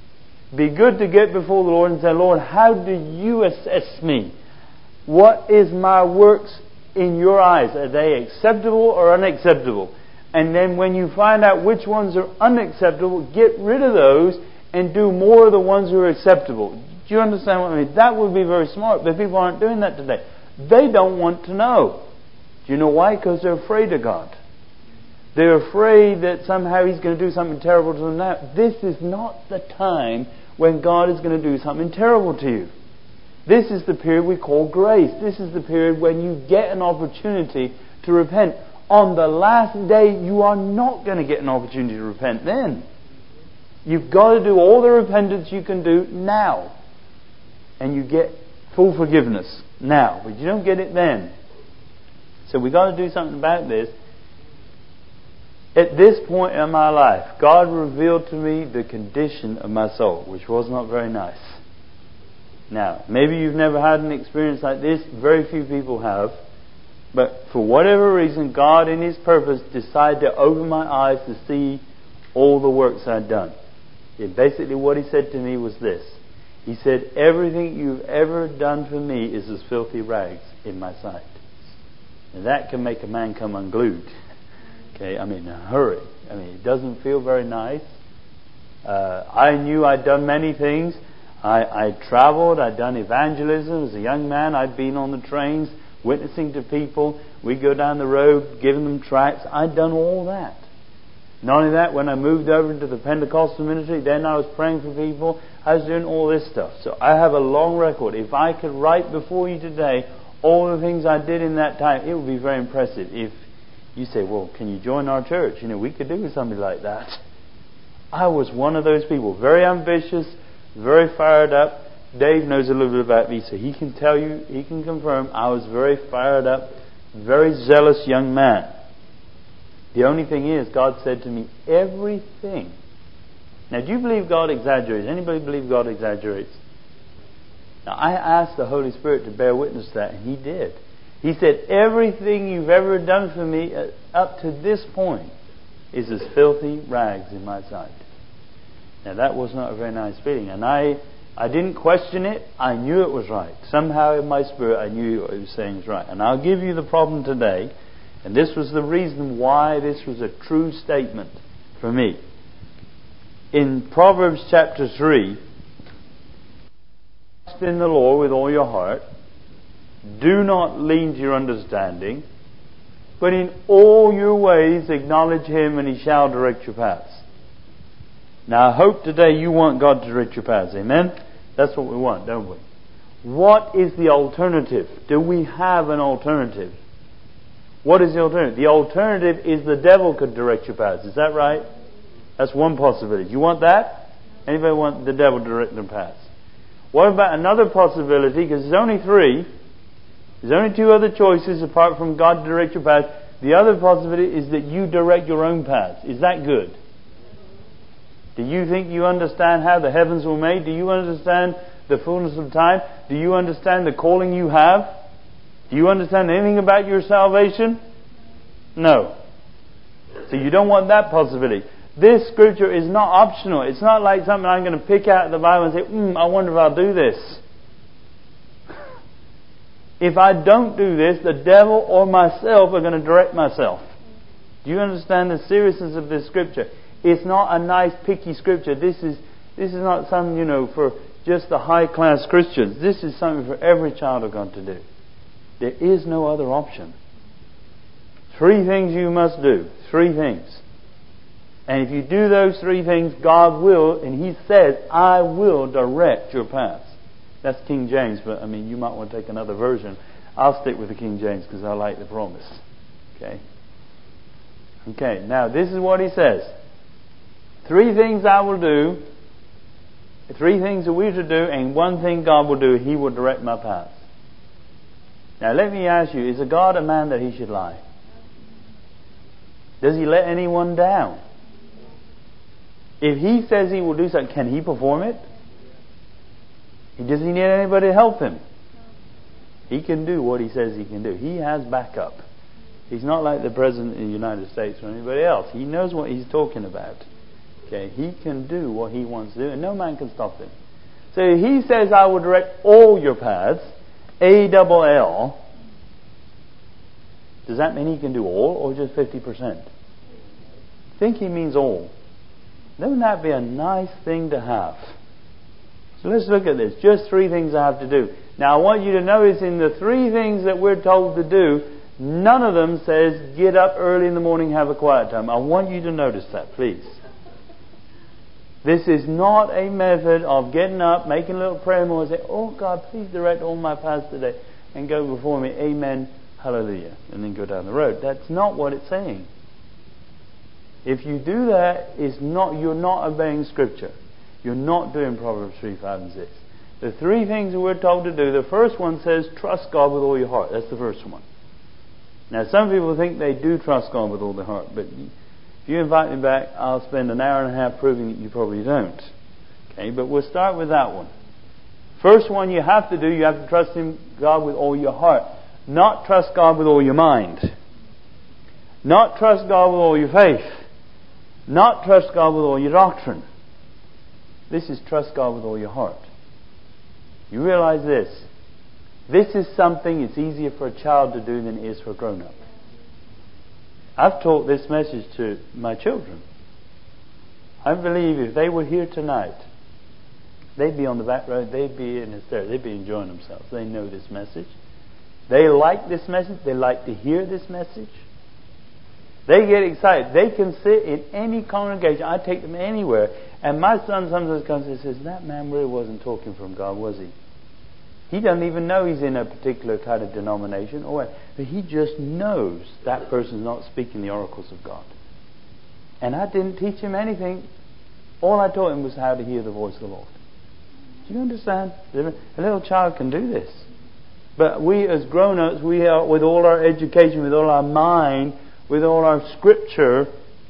A: Be good to get before the Lord and say, Lord, how do you assess me? What is my works in your eyes? Are they acceptable or unacceptable? And then when you find out which ones are unacceptable, get rid of those and do more of the ones who are acceptable. Do you understand what I mean? That would be very smart, but people aren't doing that today. They don't want to know. Do you know why? Because they're afraid of God. They're afraid that somehow He's going to do something terrible to them now. This is not the time when God is going to do something terrible to you. This is the period we call grace. This is the period when you get an opportunity to repent. On the last day, you are not going to get an opportunity to repent then. You've got to do all the repentance you can do now. And you get full forgiveness now. But you don't get it then. So we've got to do something about this. At this point in my life, God revealed to me the condition of my soul, which was not very nice. Now, maybe you've never had an experience like this. Very few people have. But for whatever reason, God in His purpose decided to open my eyes to see all the works I'd done. And basically what He said to me was this. He said, everything you've ever done for me is as filthy rags in my sight. And that can make a man come unglued. Okay, in a hurry. It doesn't feel very nice. I knew I'd done many things. I traveled, I'd done evangelism. As a young man, I'd been on the trains, witnessing to people. We'd go down the road, giving them tracts. I'd done all that. Not only that, when I moved over into the Pentecostal ministry, then I was praying for people. I was doing all this stuff. So I have a long record. If I could write before you today all the things I did in that time, it would be very impressive. If you say, well, can you join our church? We could do something like that. I was one of those people, very ambitious, very fired up. Dave knows a little bit about me, so he can tell you, he can confirm, I was very fired up, very zealous young man. The only thing is, God said to me, everything. Now, do you believe God exaggerates? Anybody believe God exaggerates? Now, I asked the Holy Spirit to bear witness to that, and He did. He said, everything you've ever done for me up to this point is as filthy rags in my sight. Now, that was not a very nice feeling. And I didn't question it. I knew it was right. Somehow in my spirit, I knew what He was saying was right. And I'll give you the problem today. And this was the reason why this was a true statement for me. In Proverbs chapter 3, trust in the Lord with all your heart. Do not lean to your understanding, but in all your ways acknowledge Him, and He shall direct your paths. Now, I hope today you want God to direct your paths. Amen? That's what we want, don't we? What is the alternative? Do we have an alternative? What is the alternative? The alternative is the devil could direct your paths. Is that right? That's one possibility. You want that? Anybody want the devil to direct their paths? What about another possibility? Because there's only three. There's only two other choices apart from God to direct your paths. The other possibility is that you direct your own paths. Is that good? Do you think you understand how the heavens were made? Do you understand the fullness of time? Do you understand the calling you have? Do you understand anything about your salvation? No. So you don't want that possibility. This scripture is not optional. It's not like something I'm going to pick out of the Bible and say, I wonder if I'll do this. If I don't do this, the devil or myself are going to direct myself. Do you understand the seriousness of this scripture? It's not a nice picky scripture. This is not something, for just the high class Christians. This is something for every child of God to do. There is no other option. 3 things you must do. 3 things. And if you do those 3 things, God will, and He says, I will direct your paths. That's King James, but you might want to take another version. I'll stick with the King James because I like the promise. Okay, now this is what He says. 3 things I will do, 3 things that we're to do, and 1 thing God will do, He will direct my paths. Now let me ask you, is a God a man that He should lie? Does He let anyone down? If He says He will do something, can He perform it? Does He need anybody to help Him? He can do what He says He can do. He has backup. He's not like the President of the United States or anybody else. He knows what He's talking about. Okay, He can do what He wants to do, and no man can stop Him. So He says, I will direct all your paths, A-double-L. Does that mean He can do all, or just 50%? I think He means all. Wouldn't that be a nice thing to have? So let's look at this. Just 3 things I have to do. Now I want you to notice in the 3 things that we're told to do, none of them says get up early in the morning, have a quiet time. I want you to notice that, please. This is not a method of getting up, making a little prayer and say, oh God, please direct all my paths today, and go before me, amen, hallelujah, and then go down the road. That's not what it's saying. If you do that, you're not obeying Scripture. You're not doing Proverbs 3, 5 and 6. The 3 things that we're told to do, the first one says, trust God with all your heart. That's the first one. Now, some people think they do trust God with all their heart, but if you invite me back, I'll spend an hour and a half proving that you probably don't. Okay, but we'll start with that one. First one you have to do, you have to trust God with all your heart. Not trust God with all your mind. Not trust God with all your faith. Not trust God with all your doctrine. This is trust God with all your heart. You realize this. This is something it's easier for a child to do than it is for a grown-up. I've taught this message to my children. I believe if they were here tonight, they'd be on the back row, they'd be in hysterics, they'd be enjoying themselves. They know this message. They like this message. They like to hear this message. They get excited. They can sit in any congregation. I take them anywhere. And my son sometimes comes and says, that man really wasn't talking from God, was he? He doesn't even know he's in a particular kind of denomination. But he just knows that person's not speaking the oracles of God. And I didn't teach him anything. All I taught him was how to hear the voice of the Lord. Do you understand? A little child can do this. But we as grown-ups, we are, with all our education, with all our mind, with all our scripture,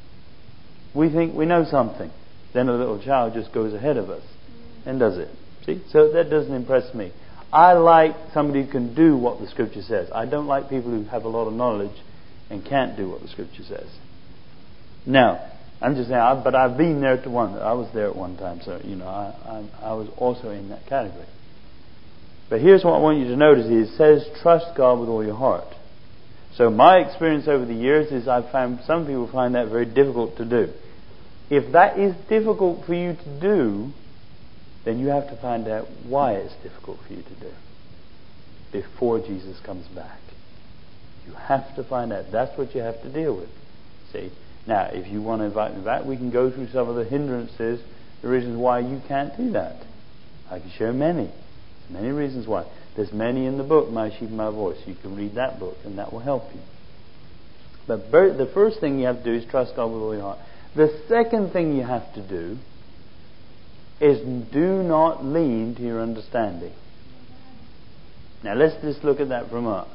A: we think we know something. Then a little child just goes ahead of us and does it. See? So that doesn't impress me. I like somebody who can do what the Scripture says. I don't like people who have a lot of knowledge and can't do what the Scripture says. Now, I'm just saying, but I've been there to one. I was there at one time, so I was also in that category. But here's what I want you to notice: it says, trust God with all your heart. So my experience over the years is I've found some people find that very difficult to do. If that is difficult for you to do, then you have to find out why it's difficult for you to do before Jesus comes back. You have to find out. That's what you have to deal with. See? Now, if you want to invite me back, we can go through some of the hindrances, the reasons why you can't do that. I can share many. Many reasons why. There's many in the book, My Sheep and My Voice. You can read that book and that will help you. But the first thing you have to do is trust God with all your heart. The second thing you have to do is do not lean to your understanding. Now let's just look at that for a moment.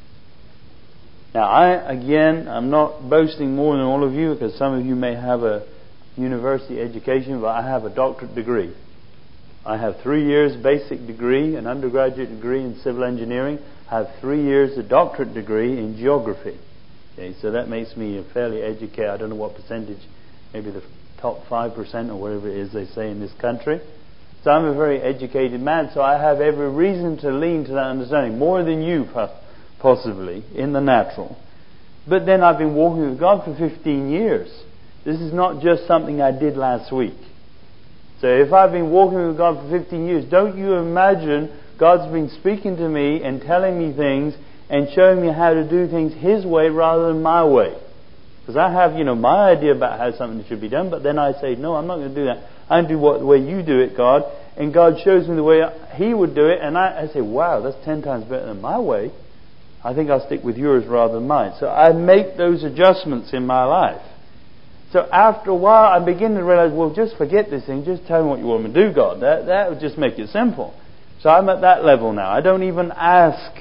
A: Now I'm not boasting more than all of you, because some of you may have a university education, but I have a doctorate degree. I have 3 years basic degree, an undergraduate degree in civil engineering. I have 3 years a doctorate degree in geography. Okay, so that makes me a fairly educated, I don't know what percentage, maybe the top 5% or whatever it is they say in this country. So I'm a very educated man, so I have every reason to lean to that understanding, more than you possibly, in the natural. But then I've been walking with God for 15 years. This is not just something I did last week. So if I've been walking with God for 15 years, don't you imagine God's been speaking to me and telling me things and showing me how to do things His way rather than my way. Because I have, my idea about how something should be done, but then I say, no, I'm not going to do that. I do the way you do it, God. And God shows me the way He would do it, and I say, wow, that's 10 times better than my way. I think I'll stick with yours rather than mine. So I make those adjustments in my life. So after a while, I begin to realize, well, just forget this thing. Just tell me what you want me to do, God. That would just make it simple. So I'm at that level now. I don't even ask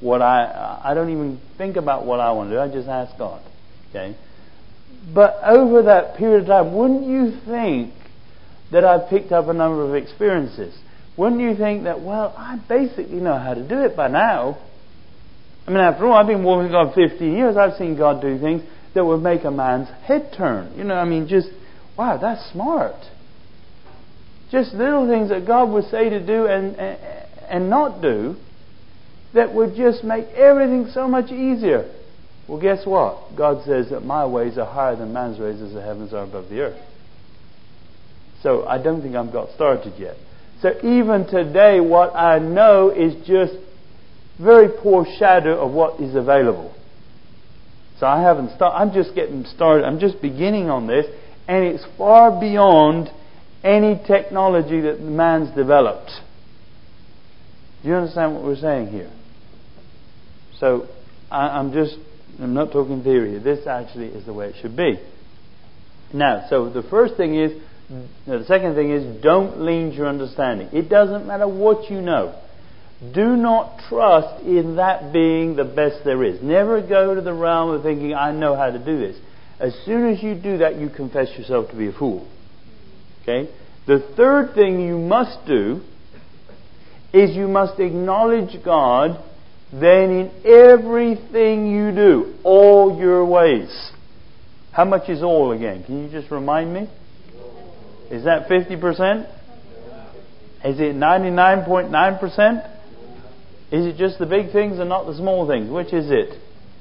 A: I don't even think about what I want to do. I just ask God. Okay? But over that period of time, wouldn't you think that I've picked up a number of experiences? Wouldn't you think that, well, I basically know how to do it by now? I mean, after all, I've been walking with God 15 years. I've seen God do things that would make a man's head turn. Just, Wow, that's smart. Just little things that God would say to do and not do that would just make everything so much easier. Well, guess what? God says that my ways are higher than man's ways as the heavens are above the earth. So I don't think I've got started yet. So even today, what I know is just very poor shadow of what is available. So I haven't started. I'm just getting started. I'm just beginning on this, and it's far beyond any technology that man's developed. Do you understand what we're saying here? So I'm not talking theory here. This actually is the way it should be. Now, so the second thing is, don't lean to your understanding. It doesn't matter what you know. Do not trust in that being the best there is. Never go to the realm of thinking, I know how to do this. As soon as you do that, you confess yourself to be a fool. Okay? The third thing you must do is you must acknowledge God then in everything you do, all your ways. How much is all again? Can you just remind me? Is that 50%? Is it 99.9%? Is it just the big things and not the small things? Which is it?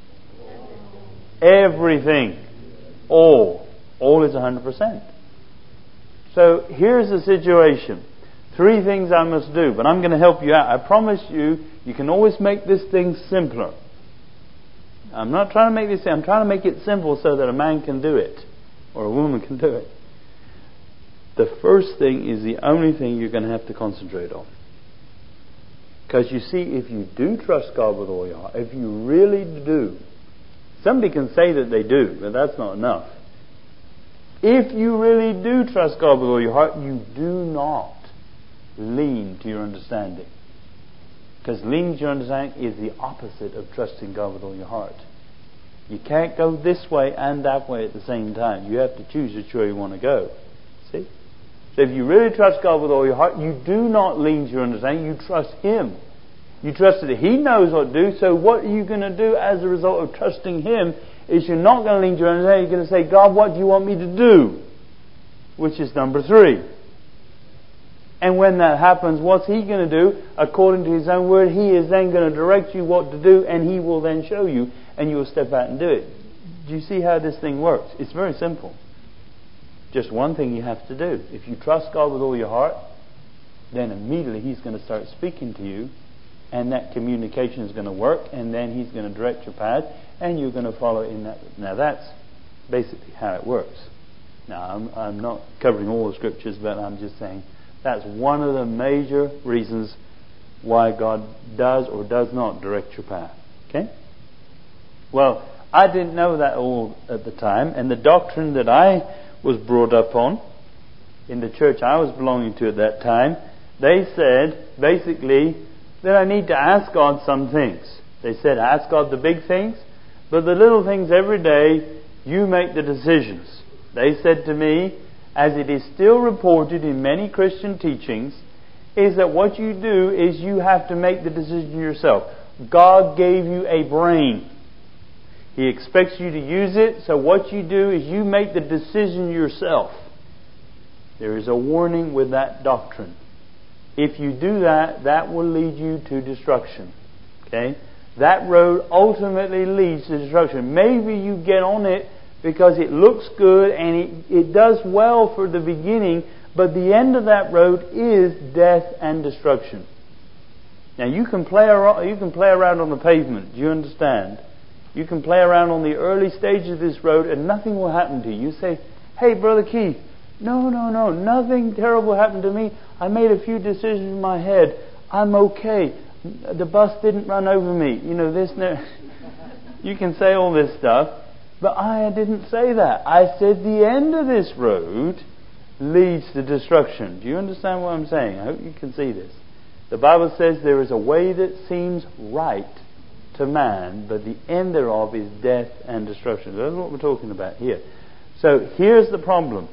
A: Everything. All. All is 100%. So here's the situation. 3 things I must do, but I'm going to help you out. I promise you, you can always make this thing simpler. I'm not trying to make this, I'm trying to make it simple so that a man can do it, or a woman can do it. The first thing is the only thing you're going to have to concentrate on. Because you see, if you do trust God with all your heart, if you really do, somebody can say that they do, but that's not enough. If you really do trust God with all your heart, you do not lean to your understanding. Because leaning to your understanding is the opposite of trusting God with all your heart. You can't go this way and that way at the same time. You have to choose which way you want to go. See? So if you really trust God with all your heart, you do not lean to your understanding. You trust Him. You trust that He knows what to do. So what are you going to do as a result of trusting Him is you're not going to lean to your understanding. You're going to say, God, what do you want me to do? Which is number 3. And when that happens, what's He going to do? According to His own word, He is then going to direct you what to do, and He will then show you, and you will step out and do it. Do you see how this thing works? It's very simple. Just one thing you have to do. If you trust God with all your heart, then immediately He's going to start speaking to you, and that communication is going to work, and then He's going to direct your path, and you're going to follow in that. Now that's basically how it works. Now I'm not covering all the scriptures, but I'm just saying that's one of the major reasons why God does or does not direct your path. Okay? Well, I didn't know that all at the time, and the doctrine that I was brought up on in the church I was belonging to at that time, they said basically that I need to ask God some things. They said ask God the big things, but the little things every day you make the decisions. They said to me, as it is still reported in many Christian teachings, is that what you do is you have to make the decision yourself. God gave you a brain. He expects you to use it, so what you do is you make the decision yourself. There is a warning with that doctrine. If you do that, that will lead you to destruction. Okay? That road ultimately leads to destruction. Maybe you get on it because it looks good and it does well for the beginning, but the end of that road is death and destruction. Now you can play around on the pavement. Do you understand? You can play around on the early stages of this road and nothing will happen to you. You say, hey, Brother Keith, no, nothing terrible happened to me. I made a few decisions in my head. I'm okay. The bus didn't run over me. You know, you can say all this stuff, but I didn't say that. I said the end of this road leads to destruction. Do you understand what I'm saying? I hope you can see this. The Bible says there is a way that seems right to man, but the end thereof is death and destruction. That's what we're talking about here. So here's the problem.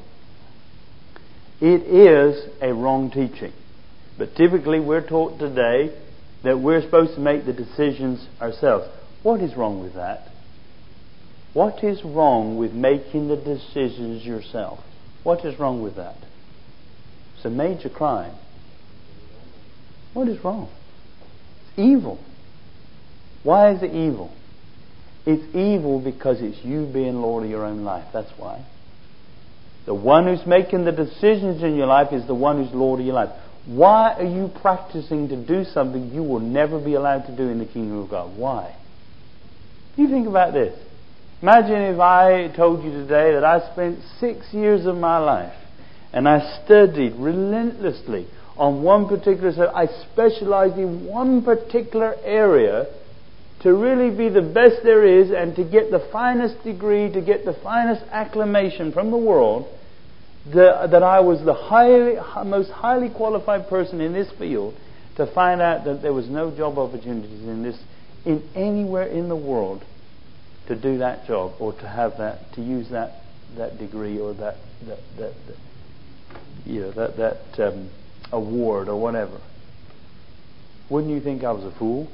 A: It is a wrong teaching. But typically we're taught today that we're supposed to make the decisions ourselves. What is wrong with that? What is wrong with making the decisions yourself? What is wrong with that? It's a major crime. What is wrong? It's evil. Why is it evil? It's evil because it's you being Lord of your own life. That's why. The one who's making the decisions in your life is the one who's Lord of your life. Why are you practicing to do something you will never be allowed to do in the kingdom of God? Why? You think about this. Imagine if I told you today that I spent 6 years of my life and I studied relentlessly on one particular subject. I specialized in one particular area to really be the best there is and to get the finest degree, to get the finest acclamation from the world, that I was the most highly qualified person in this field, to find out that there was no job opportunities in anywhere in the world to do that job or to have that, to use that degree or that award or whatever. Wouldn't you think I was a fool?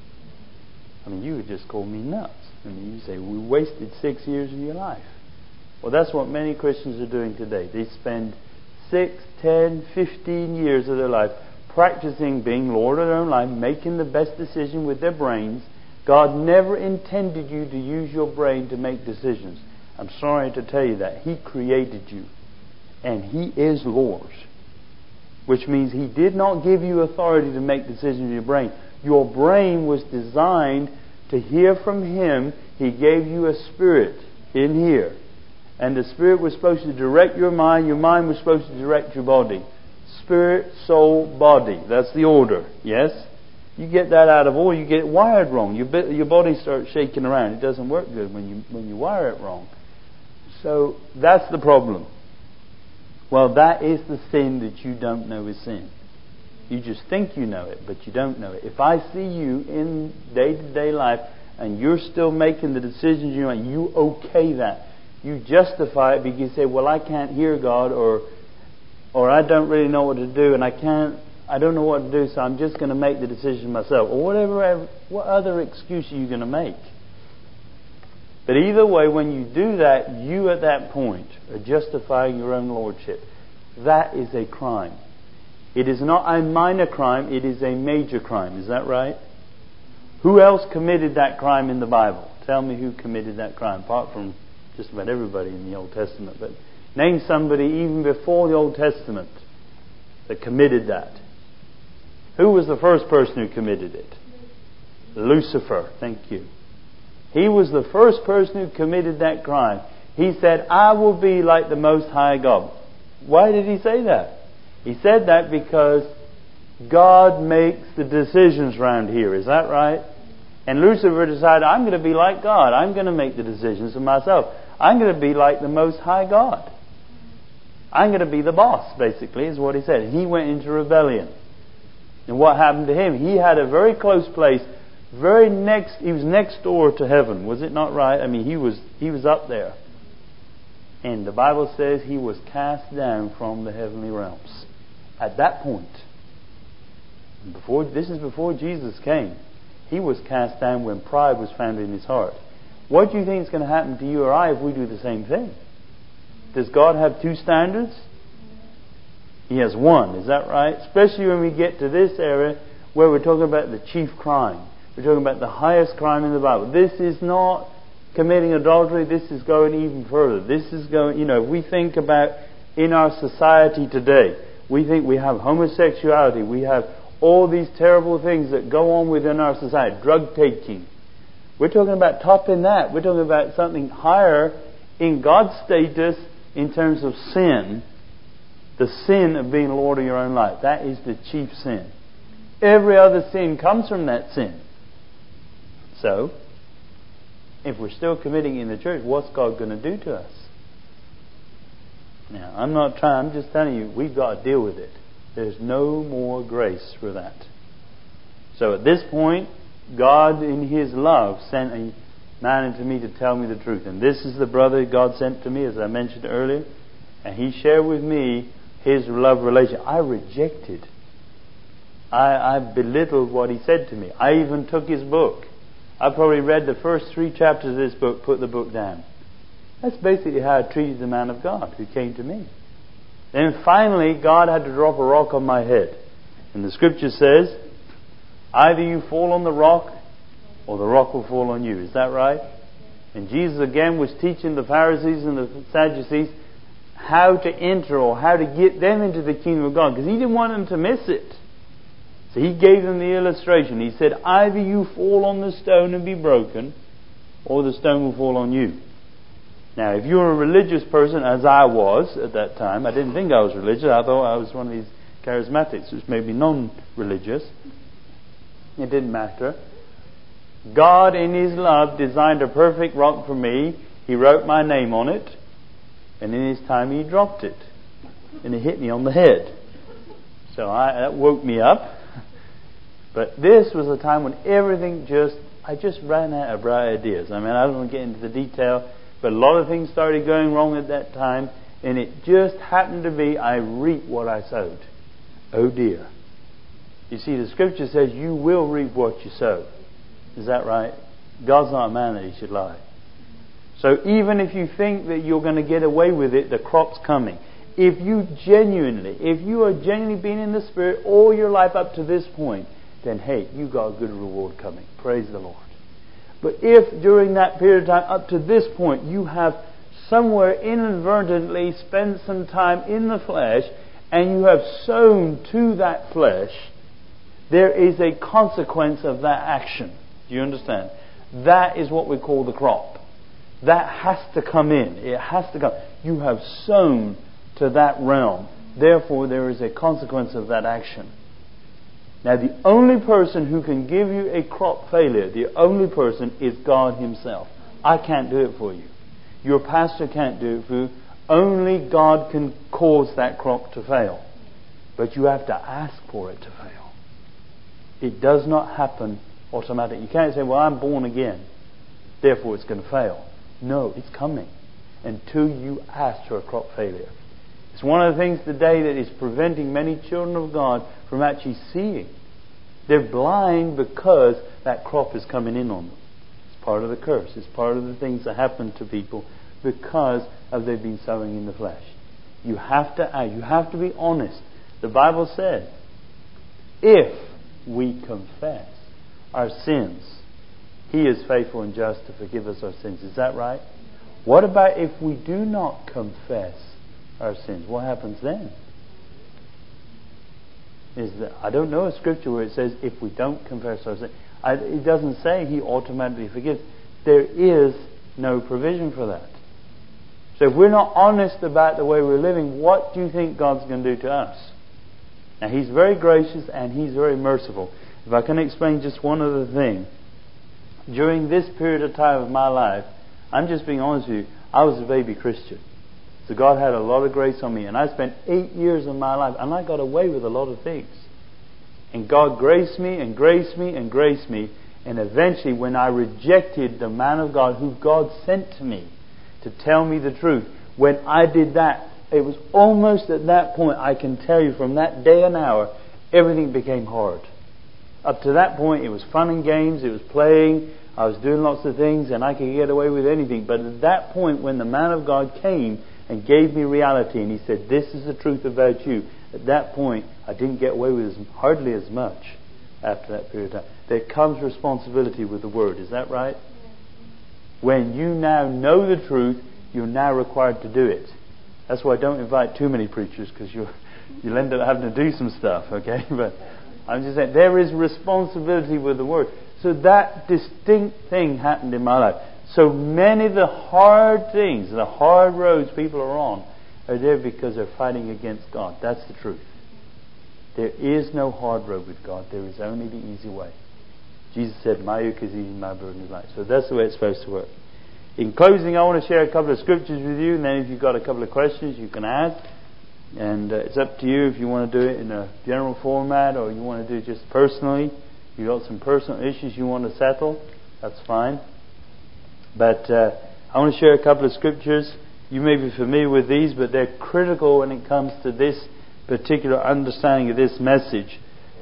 A: I mean, you would just call me nuts. I mean, you say, we wasted 6 years of your life. Well, that's what many Christians are doing today. They spend 6, 10, 15 years of their life practicing being Lord of their own life, making the best decision with their brains. God never intended you to use your brain to make decisions. I'm sorry to tell you that. He created you. And He is Lord. Which means He did not give you authority to make decisions with your brain. Your brain was designed to hear from Him. He gave you a spirit in here. And the spirit was supposed to direct your mind. Your mind was supposed to direct your body. Spirit, soul, body. That's the order. Yes? You get that out of order, you get it wired wrong. Your body starts shaking around. It doesn't work good when you wire it wrong. So that's the problem. Well, that is the sin that you don't know is sin. You just think you know it, but you don't know it. If I see you in day-to-day life and you're still making the decisions you make, you okay that. You justify it because you say, well, I can't hear God, or I don't really know what to do, and I don't know what to do, so I'm just going to make the decision myself. Or whatever. What other excuse are you going to make? But either way, when you do that, you at that point are justifying your own lordship. That is a crime. It is not a minor crime, it is a major crime. Is that right? Who else committed that crime in the Bible? Tell me who committed that crime, apart from just about everybody in the Old Testament. But name somebody even before the Old Testament that committed that. Who was the first person who committed it? Lucifer. Thank you. He was the first person who committed that crime. He said, I will be like the Most High God. Why did he say that? He said that because God makes the decisions around here. Is that right? And Lucifer decided, I'm going to be like God. I'm going to make the decisions for myself. I'm going to be like the Most High God. I'm going to be the boss, basically, is what he said. He went into rebellion. And what happened to him? He had a very close place. He was next door to heaven. Was it not right? I mean, he was up there. And the Bible says he was cast down from the heavenly realms. At that point, this is before Jesus came, he was cast down when pride was found in his heart. What do you think is going to happen to you or I if we do the same thing? Does God have two standards? He has one. Is that right? Especially when we get to this area where we're talking about the chief crime. We're talking about the highest crime in the Bible. This is not committing adultery. This is going even further. This is going, if we think about in our society today, we think we have homosexuality. We have all these terrible things that go on within our society. Drug taking. We're talking about topping that. We're talking about something higher in God's status in terms of sin. The sin of being Lord of your own life. That is the chief sin. Every other sin comes from that sin. So, if we're still committing in the church, what's God going to do to us? Now, I'm just telling you, we've got to deal with it. There's no more grace for that. So at this point, God in His love sent a man into me to tell me the truth. And this is the brother God sent to me, as I mentioned earlier. And he shared with me his love relation. I rejected. I belittled what he said to me. I even took his book. I probably read the first 3 chapters of this book, put the book down. That's basically how I treated the man of God who came to me. Then finally, God had to drop a rock on my head. And the Scripture says, either you fall on the rock, or the rock will fall on you. Is that right? And Jesus again was teaching the Pharisees and the Sadducees how to enter or how to get them into the kingdom of God, because He didn't want them to miss it. So He gave them the illustration. He said, either you fall on the stone and be broken, or the stone will fall on you. Now, if you're a religious person, as I was at that time, I didn't think I was religious. I thought I was one of these charismatics, which made me non-religious. It didn't matter. God, in His love, designed a perfect rock for me. He wrote my name on it. And in His time, He dropped it. And it hit me on the head. So that woke me up. But this was a time when everything I just ran out of bright ideas. I mean, I don't want to get into the detail, but a lot of things started going wrong at that time. And it just happened to be I reaped what I sowed. Oh dear. You see, the Scripture says you will reap what you sow. Is that right? God's not a man that He should lie. So even if you think that you're going to get away with it, the crop's coming. If you are genuinely being in the Spirit all your life up to this point, then hey, you got a good reward coming. Praise the Lord. But if during that period of time up to this point you have somewhere inadvertently spent some time in the flesh and you have sown to that flesh, there is a consequence of that action. Do you understand? That is what we call the crop. That has to come in. It has to come. You have sown to that realm. Therefore, there is a consequence of that action. Now, the only person who can give you a crop failure, the only person is God Himself. I can't do it for you. Your pastor can't do it for you. Only God can cause that crop to fail. But you have to ask for it to fail. It does not happen automatically. You can't say, well, I'm born again, therefore it's going to fail. No, it's coming until you ask for a crop failure. It's one of the things today that is preventing many children of God from actually seeing. They're blind because that crop is coming in on them. It's part of the curse. It's part of the things that happen to people because of they've been sowing in the flesh. You have to act. You have to be honest. The Bible says, if we confess our sins, He is faithful and just to forgive us our sins. Is that right? What about if we do not confess our sins? What happens then? I don't know a scripture where it says if we don't confess our sins. It doesn't say He automatically forgives. There is no provision for that. So if we're not honest about the way we're living, what do you think God's going to do to us? Now, He's very gracious and He's very merciful. If I can explain just one other thing. During this period of time of my life, I'm just being honest with you, I was a baby Christian. So God had a lot of grace on me. And I spent 8 years of my life, and I got away with a lot of things. And God graced me and graced me and graced me. And eventually, when I rejected the man of God who God sent to me to tell me the truth, when I did that, it was almost at that point, I can tell you from that day and hour, everything became hard. Up to that point, it was fun and games, it was playing, I was doing lots of things, and I could get away with anything. But at that point, when the man of God came and gave me reality, and He said, this is the truth about you, at that point, I didn't get away with hardly as much after that period of time. There comes responsibility with the Word, is that right? When you now know the truth, you're now required to do it. That's why I don't invite too many preachers, because you'll end up having to do some stuff, okay? But I'm just saying, there is responsibility with the Word. So that distinct thing happened in my life. So many of the hard things, the hard roads people are on, are there because they're fighting against God. That's the truth. There is no hard road with God. There is only the easy way. Jesus said, my yoke is easy, my burden is light. So that's the way it's supposed to work. In closing, I want to share a couple of scriptures with you, and then if you've got a couple of questions, you can add. And it's up to you if you want to do it in a general format or you want to do it just personally. If you've got some personal issues you want to settle, that's fine. But I want to share a couple of scriptures. You may be familiar with these, but they're critical when it comes to this particular understanding of this message.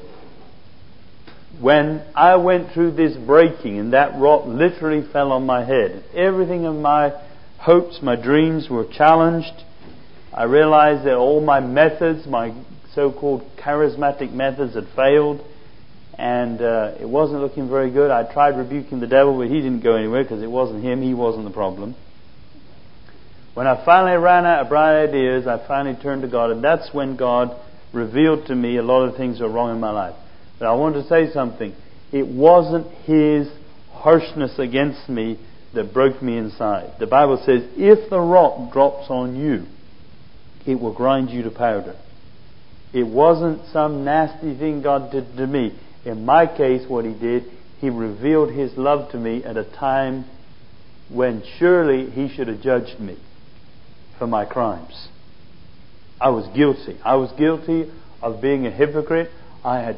A: When I went through this breaking and that rock literally fell on my head, everything of my hopes, my dreams were challenged. I realized that all my methods, my so-called charismatic methods, had failed. And it wasn't looking very good. I tried rebuking the devil, but he didn't go anywhere because it wasn't him. He wasn't the problem. When I finally ran out of bright ideas, I finally turned to God. And that's when God revealed to me a lot of things that were wrong in my life. But I want to say something. It wasn't His harshness against me that broke me inside. The Bible says, if the rock drops on you, it will grind you to powder. It wasn't some nasty thing God did to me. In my case, what He did, He revealed His love to me at a time when surely He should have judged me for my crimes. I was guilty. I was guilty of being a hypocrite. I had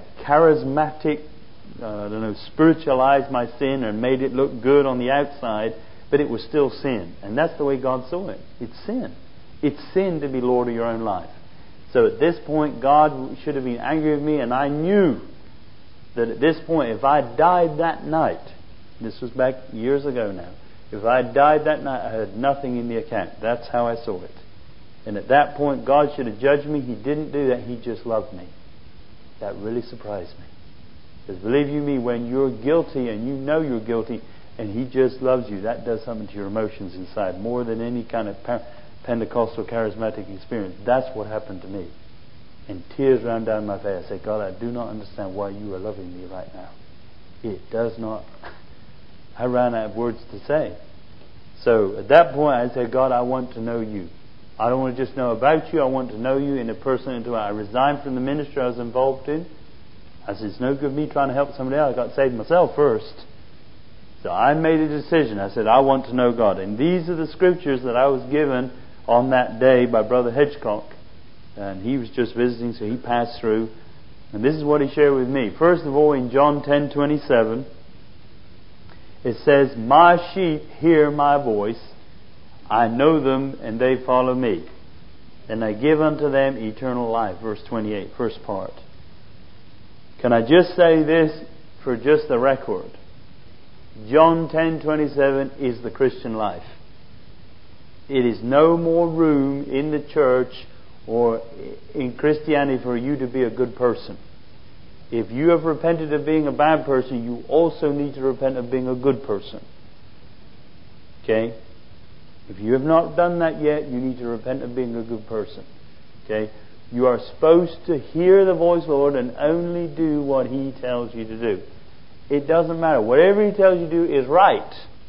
A: spiritualized my sin and made it look good on the outside, but it was still sin. And that's the way God saw it. It's sin. It's sin to be Lord of your own life. So at this point, God should have been angry with me, and I knew that at this point, if I died that night, this was back years ago now, if I died that night, I had nothing in the account. That's how I saw it. And at that point, God should have judged me. He didn't do that. He just loved me. That really surprised me. Because believe you me, when you're guilty and you know you're guilty and He just loves you, that does something to your emotions inside more than any kind of Pentecostal charismatic experience. That's what happened to me. And tears ran down my face. I said, God, I do not understand why you are loving me right now. It does not. I ran out of words to say. So at that point I said, God, I want to know you. I don't want to just know about you. I want to know you in a personal way. I resigned from the ministry I was involved in. I said, it's no good me trying to help somebody else. I got saved myself first. So I made a decision. I said, I want to know God. And these are the scriptures that I was given on that day by Brother Hitchcock. And he was just visiting, so he passed through. And this is what he shared with me. First of all, in John 10:27, it says, my sheep hear my voice. I know them, and they follow me. And I give unto them eternal life. Verse 28, first part. Can I just say this for just the record? John 10:27 is the Christian life. It is no more room in the church or in Christianity for you to be a good person. If you have repented of being a bad person, you also need to repent of being a good person. Okay? If you have not done that yet, you need to repent of being a good person. Okay? You are supposed to hear the voice of the Lord and only do what He tells you to do. It doesn't matter. Whatever He tells you to do is right.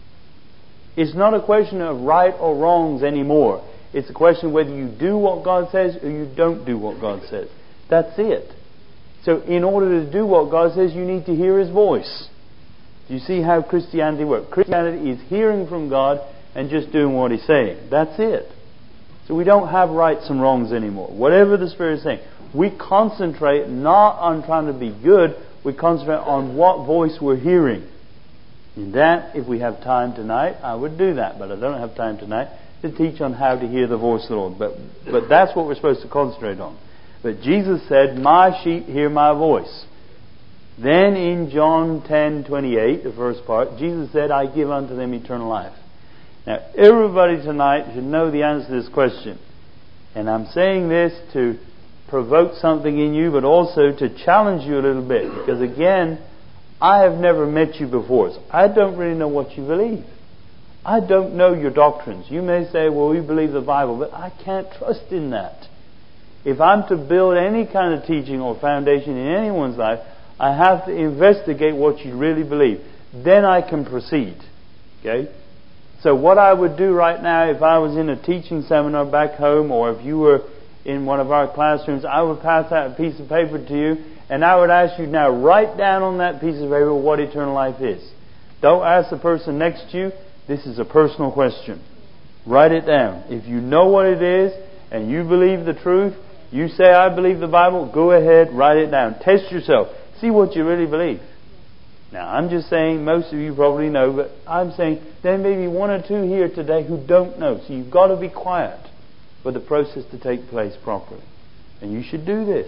A: It's not a question of right or wrongs anymore. It's a question of whether you do what God says or you don't do what God says. That's it. So in order to do what God says, you need to hear His voice. Do you see how Christianity works? Christianity is hearing from God and just doing what He's saying. That's it. So we don't have rights and wrongs anymore. Whatever the Spirit is saying, we concentrate not on trying to be good, we concentrate on what voice we're hearing. And that, if we have time tonight, I would do that. But I don't have time tonight to teach on how to hear the voice of the Lord. But that's what we're supposed to concentrate on. But Jesus said, my sheep hear my voice. Then in John 10:28, the first part, Jesus said, I give unto them eternal life. Now, everybody tonight should know the answer to this question. And I'm saying this to provoke something in you, but also to challenge you a little bit. Because again, I have never met you before. So I don't really know what you believe. I don't know your doctrines. You may say, well, we believe the Bible, but I can't trust in that. If I'm to build any kind of teaching or foundation in anyone's life, I have to investigate what you really believe. Then I can proceed. Okay? So what I would do right now, if I was in a teaching seminar back home, or if you were in one of our classrooms, I would pass out a piece of paper to you, and I would ask you now, write down on that piece of paper what eternal life is. Don't ask the person next to you. This is a personal question. Write it down. If you know what it is, and you believe the truth, you say, I believe the Bible, go ahead, write it down. Test yourself. See what you really believe. Now, I'm just saying, most of you probably know, but I'm saying there may be one or two here today who don't know. So you've got to be quiet for the process to take place properly. And you should do this.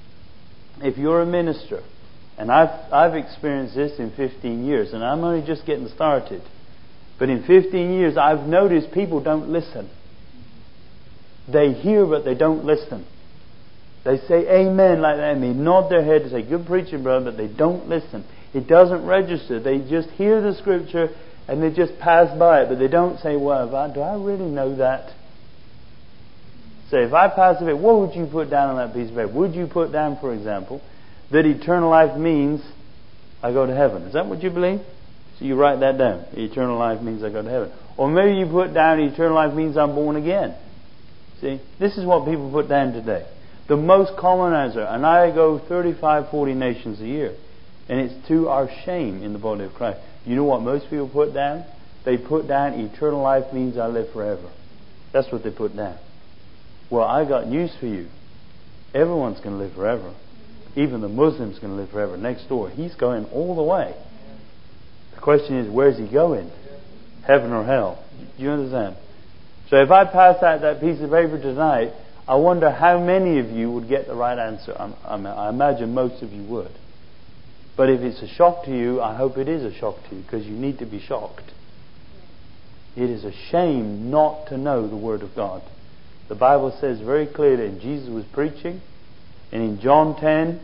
A: If you're a minister, and I've experienced this in 15 years, and I'm only just getting started. But in 15 years, I've noticed people don't listen. They hear but they don't listen. They say amen like that and they nod their head and say, good preaching, brother, but they don't listen. It doesn't register. They just hear the Scripture and they just pass by it, but they don't say, well, do I really know that? So if I pass a bit, what would you put down on that piece of paper? Would you put down, for example, that eternal life means I go to heaven? Is that what you believe? So you write that down. Eternal life means I go to heaven. Or maybe you put down eternal life means I'm born again. See, this is what people put down today. The most common answer, and I go 35, 40 nations a year, and it's to our shame in the body of Christ. You know what most people put down? They put down eternal life means I live forever. That's what they put down. Well, I got news for you. Everyone's going to live forever. Even the Muslim's going to live forever. Next door, he's going all the way. The question is, where's he going? Heaven or hell? Do you understand? So if I pass out that piece of paper tonight, I wonder how many of you would get the right answer. I imagine most of you would. But if it's a shock to you, I hope it is a shock to you, because you need to be shocked. It is a shame not to know the Word of God. The Bible says very clearly, and Jesus was preaching, and in John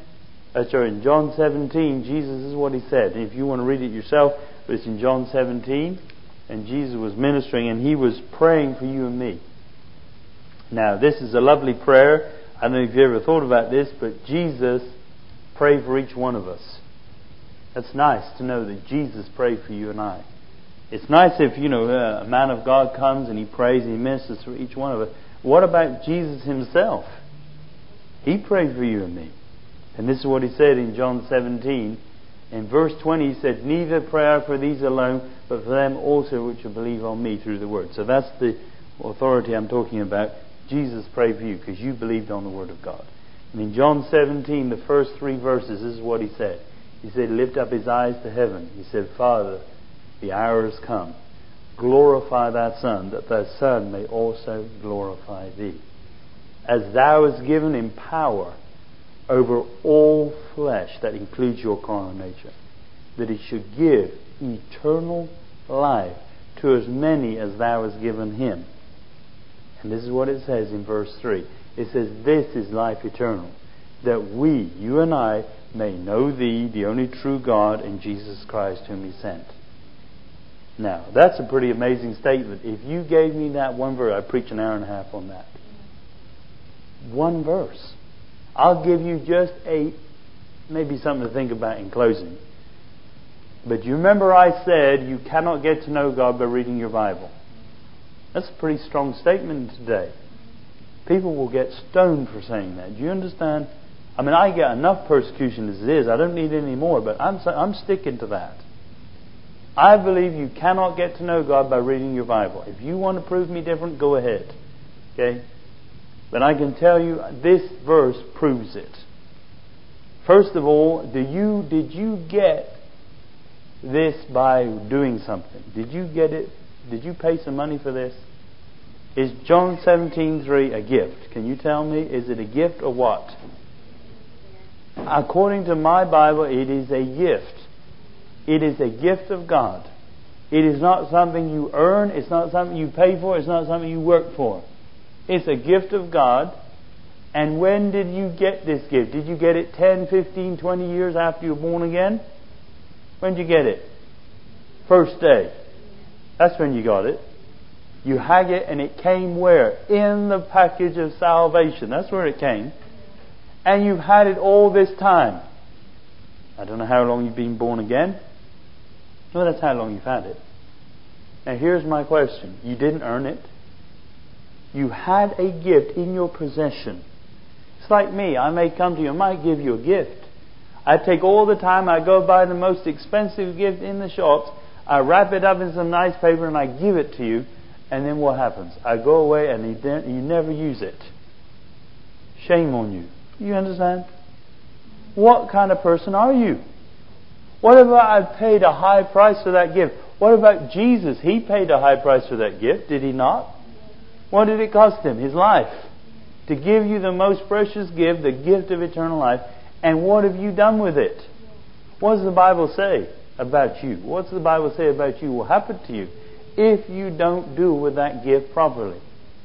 A: 17, Jesus is what He said. And if you want to read it yourself, it's in John 17, and Jesus was ministering, and He was praying for you and me. Now, this is a lovely prayer. I don't know if you ever thought about this, but Jesus prayed for each one of us. It's nice to know that Jesus prayed for you and I. It's nice if, a man of God comes and he prays and he ministers for each one of us. What about Jesus Himself? He prayed for you and me. And this is what He said in John 17. In verse 20 He said, neither pray I for these alone, but for them also which will believe on me through the Word. So that's the authority I'm talking about. Jesus prayed for you because you believed on the Word of God. And in John 17, the first 3 verses, this is what He said. He said, lift up His eyes to heaven. He said, Father, the hour has come. Glorify Thy Son, that Thy Son may also glorify Thee. As Thou hast given Him power over all flesh, that includes your carnal nature, that He should give eternal life to as many as Thou hast given Him. And this is what it says in verse 3. It says, this is life eternal, that we, you and I, may know Thee, the only true God, and Jesus Christ whom He sent. Now, that's a pretty amazing statement. If you gave me that one verse, I'd preach an hour and a half on that. One verse. I'll give you just maybe something to think about in closing. But you remember I said you cannot get to know God by reading your Bible. That's a pretty strong statement today. People will get stoned for saying that. Do you understand? I get enough persecution as it is. I don't need any more, but I'm sticking to that. I believe you cannot get to know God by reading your Bible. If you want to prove me different, go ahead. Okay? But I can tell you, this verse proves it. First of all, did you get this by doing something? Did you get it? Did you pay some money for this? Is John 17:3 a gift? Can you tell me? Is it a gift or what? According to my Bible, it is a gift. It is a gift of God. It is not something you earn. It's not something you pay for. It's not something you work for. It's a gift of God. And when did you get this gift? Did you get it 10, 15, 20 years after you were born again? When did you get it? First day. That's when you got it. You had it and it came where? In the package of salvation. That's where it came. And you've had it all this time. I don't know how long you've been born again. No, that's how long you've had it. Now here's my question. You didn't earn it. You had a gift in your possession. It's like me. I may come to you. I might give you a gift. I take all the time. I go buy the most expensive gift in the shops. I wrap it up in some nice paper and I give it to you. And then what happens? I go away and you never use it. Shame on you. You understand? What kind of person are you? What about I paid a high price for that gift? What about Jesus? He paid a high price for that gift, did He not? What did it cost Him? His life. To give you the most precious gift, the gift of eternal life. And what have you done with it? What does the Bible say about you? What does the Bible say about you will happen to you if you don't do with that gift properly?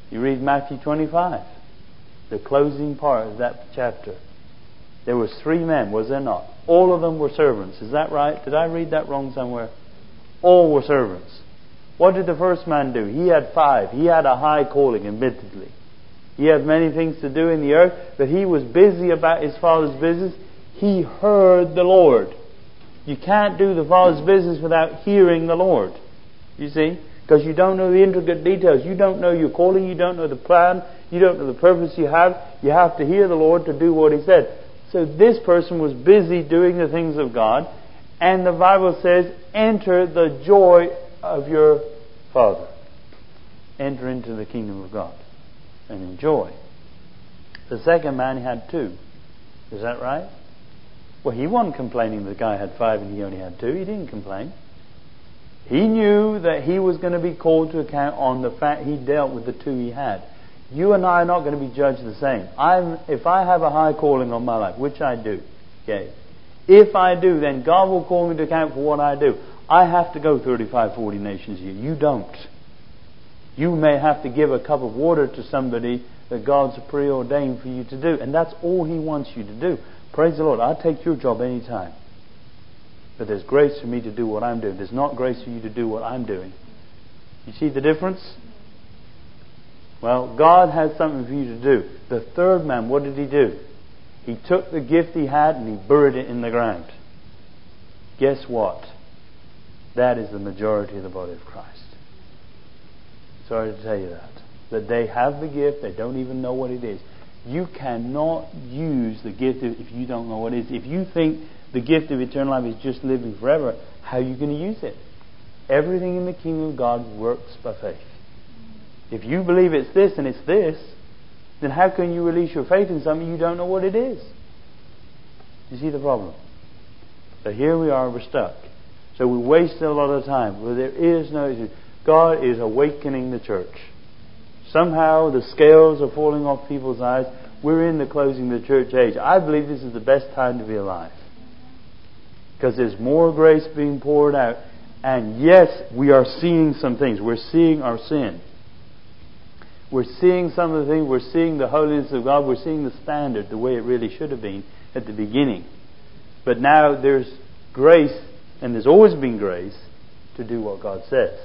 A: You read Matthew 25, the closing part of that chapter. There was 3 men, was there not? All of them were servants. Is that right? Did I read that wrong somewhere? All were servants. What did the first man do? He had 5. He had a high calling, admittedly. He had many things to do in the earth, but he was busy about his Father's business. He heard the Lord. You can't do the Father's business without hearing the Lord. You see? Because you don't know the intricate details. You don't know your calling. You don't know the plan. You don't know the purpose you have. You have to hear the Lord to do what He said. So this person was busy doing the things of God. And the Bible says, enter the joy of your Father. Enter into the kingdom of God and enjoy. The second man, he had 2. Is that right? Well, he wasn't complaining the guy had 5 and he only had 2. He didn't complain. He knew that he was going to be called to account on the fact he dealt with the 2 he had. You and I are not going to be judged the same. If I have a high calling on my life, which I do, okay, if I do, then God will call me to account for what I do. I have to go 35, 40 nations a year. You don't. You may have to give a cup of water to somebody that God's preordained for you to do. And that's all He wants you to do. Praise the Lord. I'll take your job any time. But there's grace for me to do what I'm doing. There's not grace for you to do what I'm doing. You see the difference? Well, God has something for you to do. The third man, what did he do? He took the gift he had and he buried it in the ground. Guess what? That is the majority of the body of Christ. Sorry to tell you that. That they have the gift, they don't even know what it is. You cannot use the gift if you don't know what it is. If you think the gift of eternal life is just living forever, how are you going to use it? Everything in the kingdom of God works by faith. If you believe it's this and it's this, then how can you release your faith in something you don't know what it is? You see the problem? So here we are, we're stuck. So we wasted a lot of time. Well, there is no issue. God is awakening the church. Somehow the scales are falling off people's eyes. We're in the closing of the church age. I believe this is the best time to be alive. Because there's more grace being poured out. And yes, we are seeing some things. We're seeing our sin. We're seeing some of the things. We're seeing the holiness of God. We're seeing the standard the way it really should have been at the beginning. But now there's grace, and there's always been grace, to do what God says.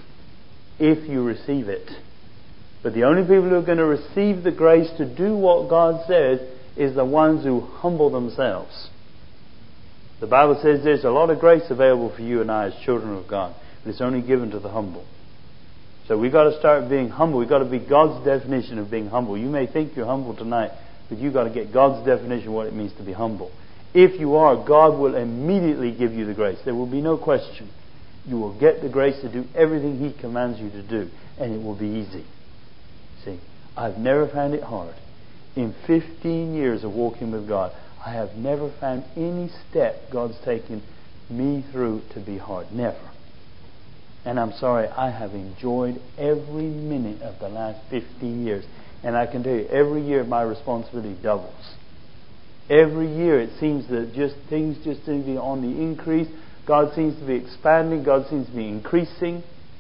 A: If you receive it. But the only people who are going to receive the grace to do what God says is the ones who humble themselves. The Bible says there's a lot of grace available for you and I as children of God, but it's only given to the humble. So we've got to start being humble. We've got to be God's definition of being humble. You may think you're humble tonight, but you've got to get God's definition of what it means to be humble. If you are, God will immediately give you the grace. There will be no question. You will get the grace to do everything He commands you to do, and it will be easy. See, I've never found it hard. In 15 years of walking with God, I have never found any step God's taken me through to be hard. Never. And I'm sorry, I have enjoyed every minute of the last 15 years. And I can tell you, every year my responsibility doubles. Every year it seems that things just seem to be on the increase. God seems to be expanding. God seems to be increasing.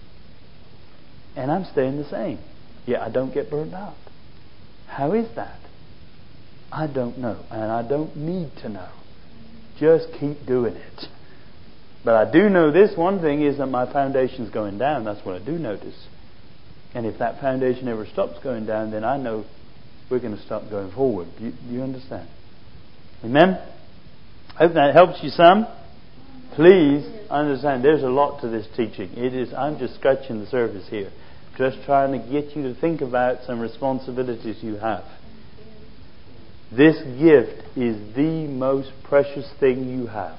A: And I'm staying the same. Yet I don't get burned out. How is that? I don't know. And I don't need to know. Just keep doing it. But I do know this one thing is that my foundation's going down. That's what I do notice. And if that foundation ever stops going down, then I know we're going to stop going forward. Do you understand? Amen? I hope that helps you some. Please understand there's a lot to this teaching. I'm just scratching the surface here. Just trying to get you to think about some responsibilities you have. This gift is the most precious thing you have.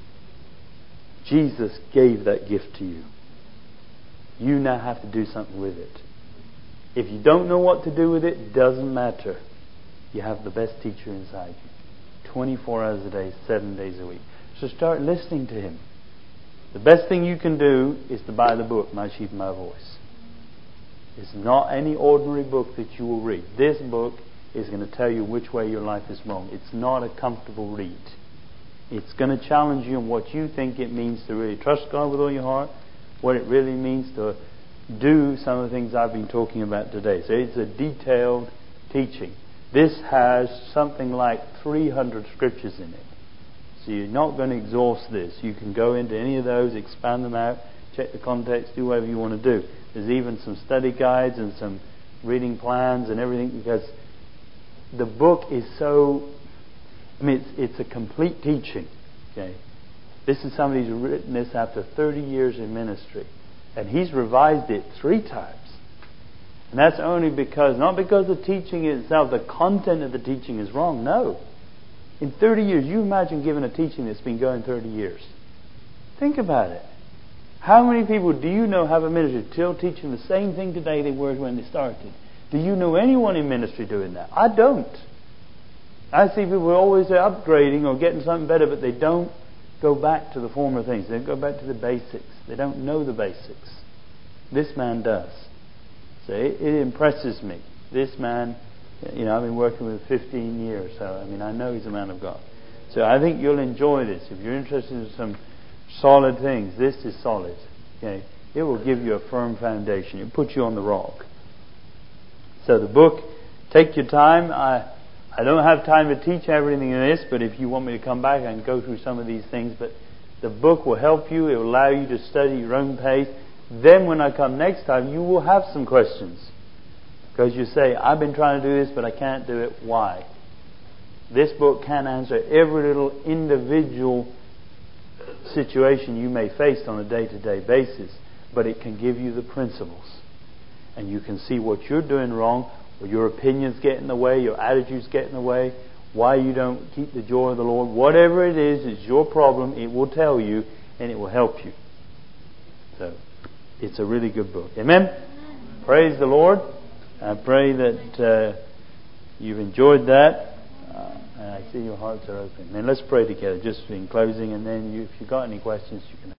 A: Jesus gave that gift to you. You now have to do something with it. If you don't know what to do with it, it doesn't matter. You have the best teacher inside you. 24 hours a day, 7 days a week. So start listening to Him. The best thing you can do is to buy the book, My Sheep, My Voice. It's not any ordinary book that you will read. This book is going to tell you which way your life is wrong. It's not a comfortable read. It's going to challenge you on what you think it means to really trust God with all your heart, what it really means to do some of the things I've been talking about today. So it's a detailed teaching. This has something like 300 scriptures in it. So you're not going to exhaust this. You can go into any of those, expand them out, check the context, do whatever you want to do. There's even some study guides and some reading plans and everything, because the book is so... it's a complete teaching. Okay, this is somebody who's written this after 30 years in ministry, and he's revised it 3 times. And that's only because, not because the teaching itself, the content of the teaching is wrong. No. In 30 years, you imagine giving a teaching that's been going 30 years. Think about it. How many people do you know have a ministry still teaching the same thing today they were when they started? Do you know anyone in ministry doing that? I don't. I see people always upgrading or getting something better, but they don't go back to the former things. They don't go back to the basics. They don't know the basics. This man does. So it impresses me. This man, I've been working with 15 years, so I know he's a man of God. So I think you'll enjoy this. If you're interested in some solid things, this is solid. Okay, it will give you a firm foundation. It puts you on the rock. So the book, take your time. I don't have time to teach everything in this, but if you want me to come back, I can go through some of these things. But the book will help you. It will allow you to study your own pace. Then when I come next time, you will have some questions. Because you say, I've been trying to do this, but I can't do it. Why? This book can answer every little individual situation you may face on a day-to-day basis. But it can give you the principles. And you can see what you're doing wrong, or your opinions get in the way, your attitudes get in the way, why you don't keep the joy of the Lord. Whatever it is, it's your problem. It will tell you, and it will help you. So, it's a really good book. Amen? Praise the Lord. I pray that you've enjoyed that. And I see your hearts are open. And let's pray together, just in closing. And then if you've got any questions, you can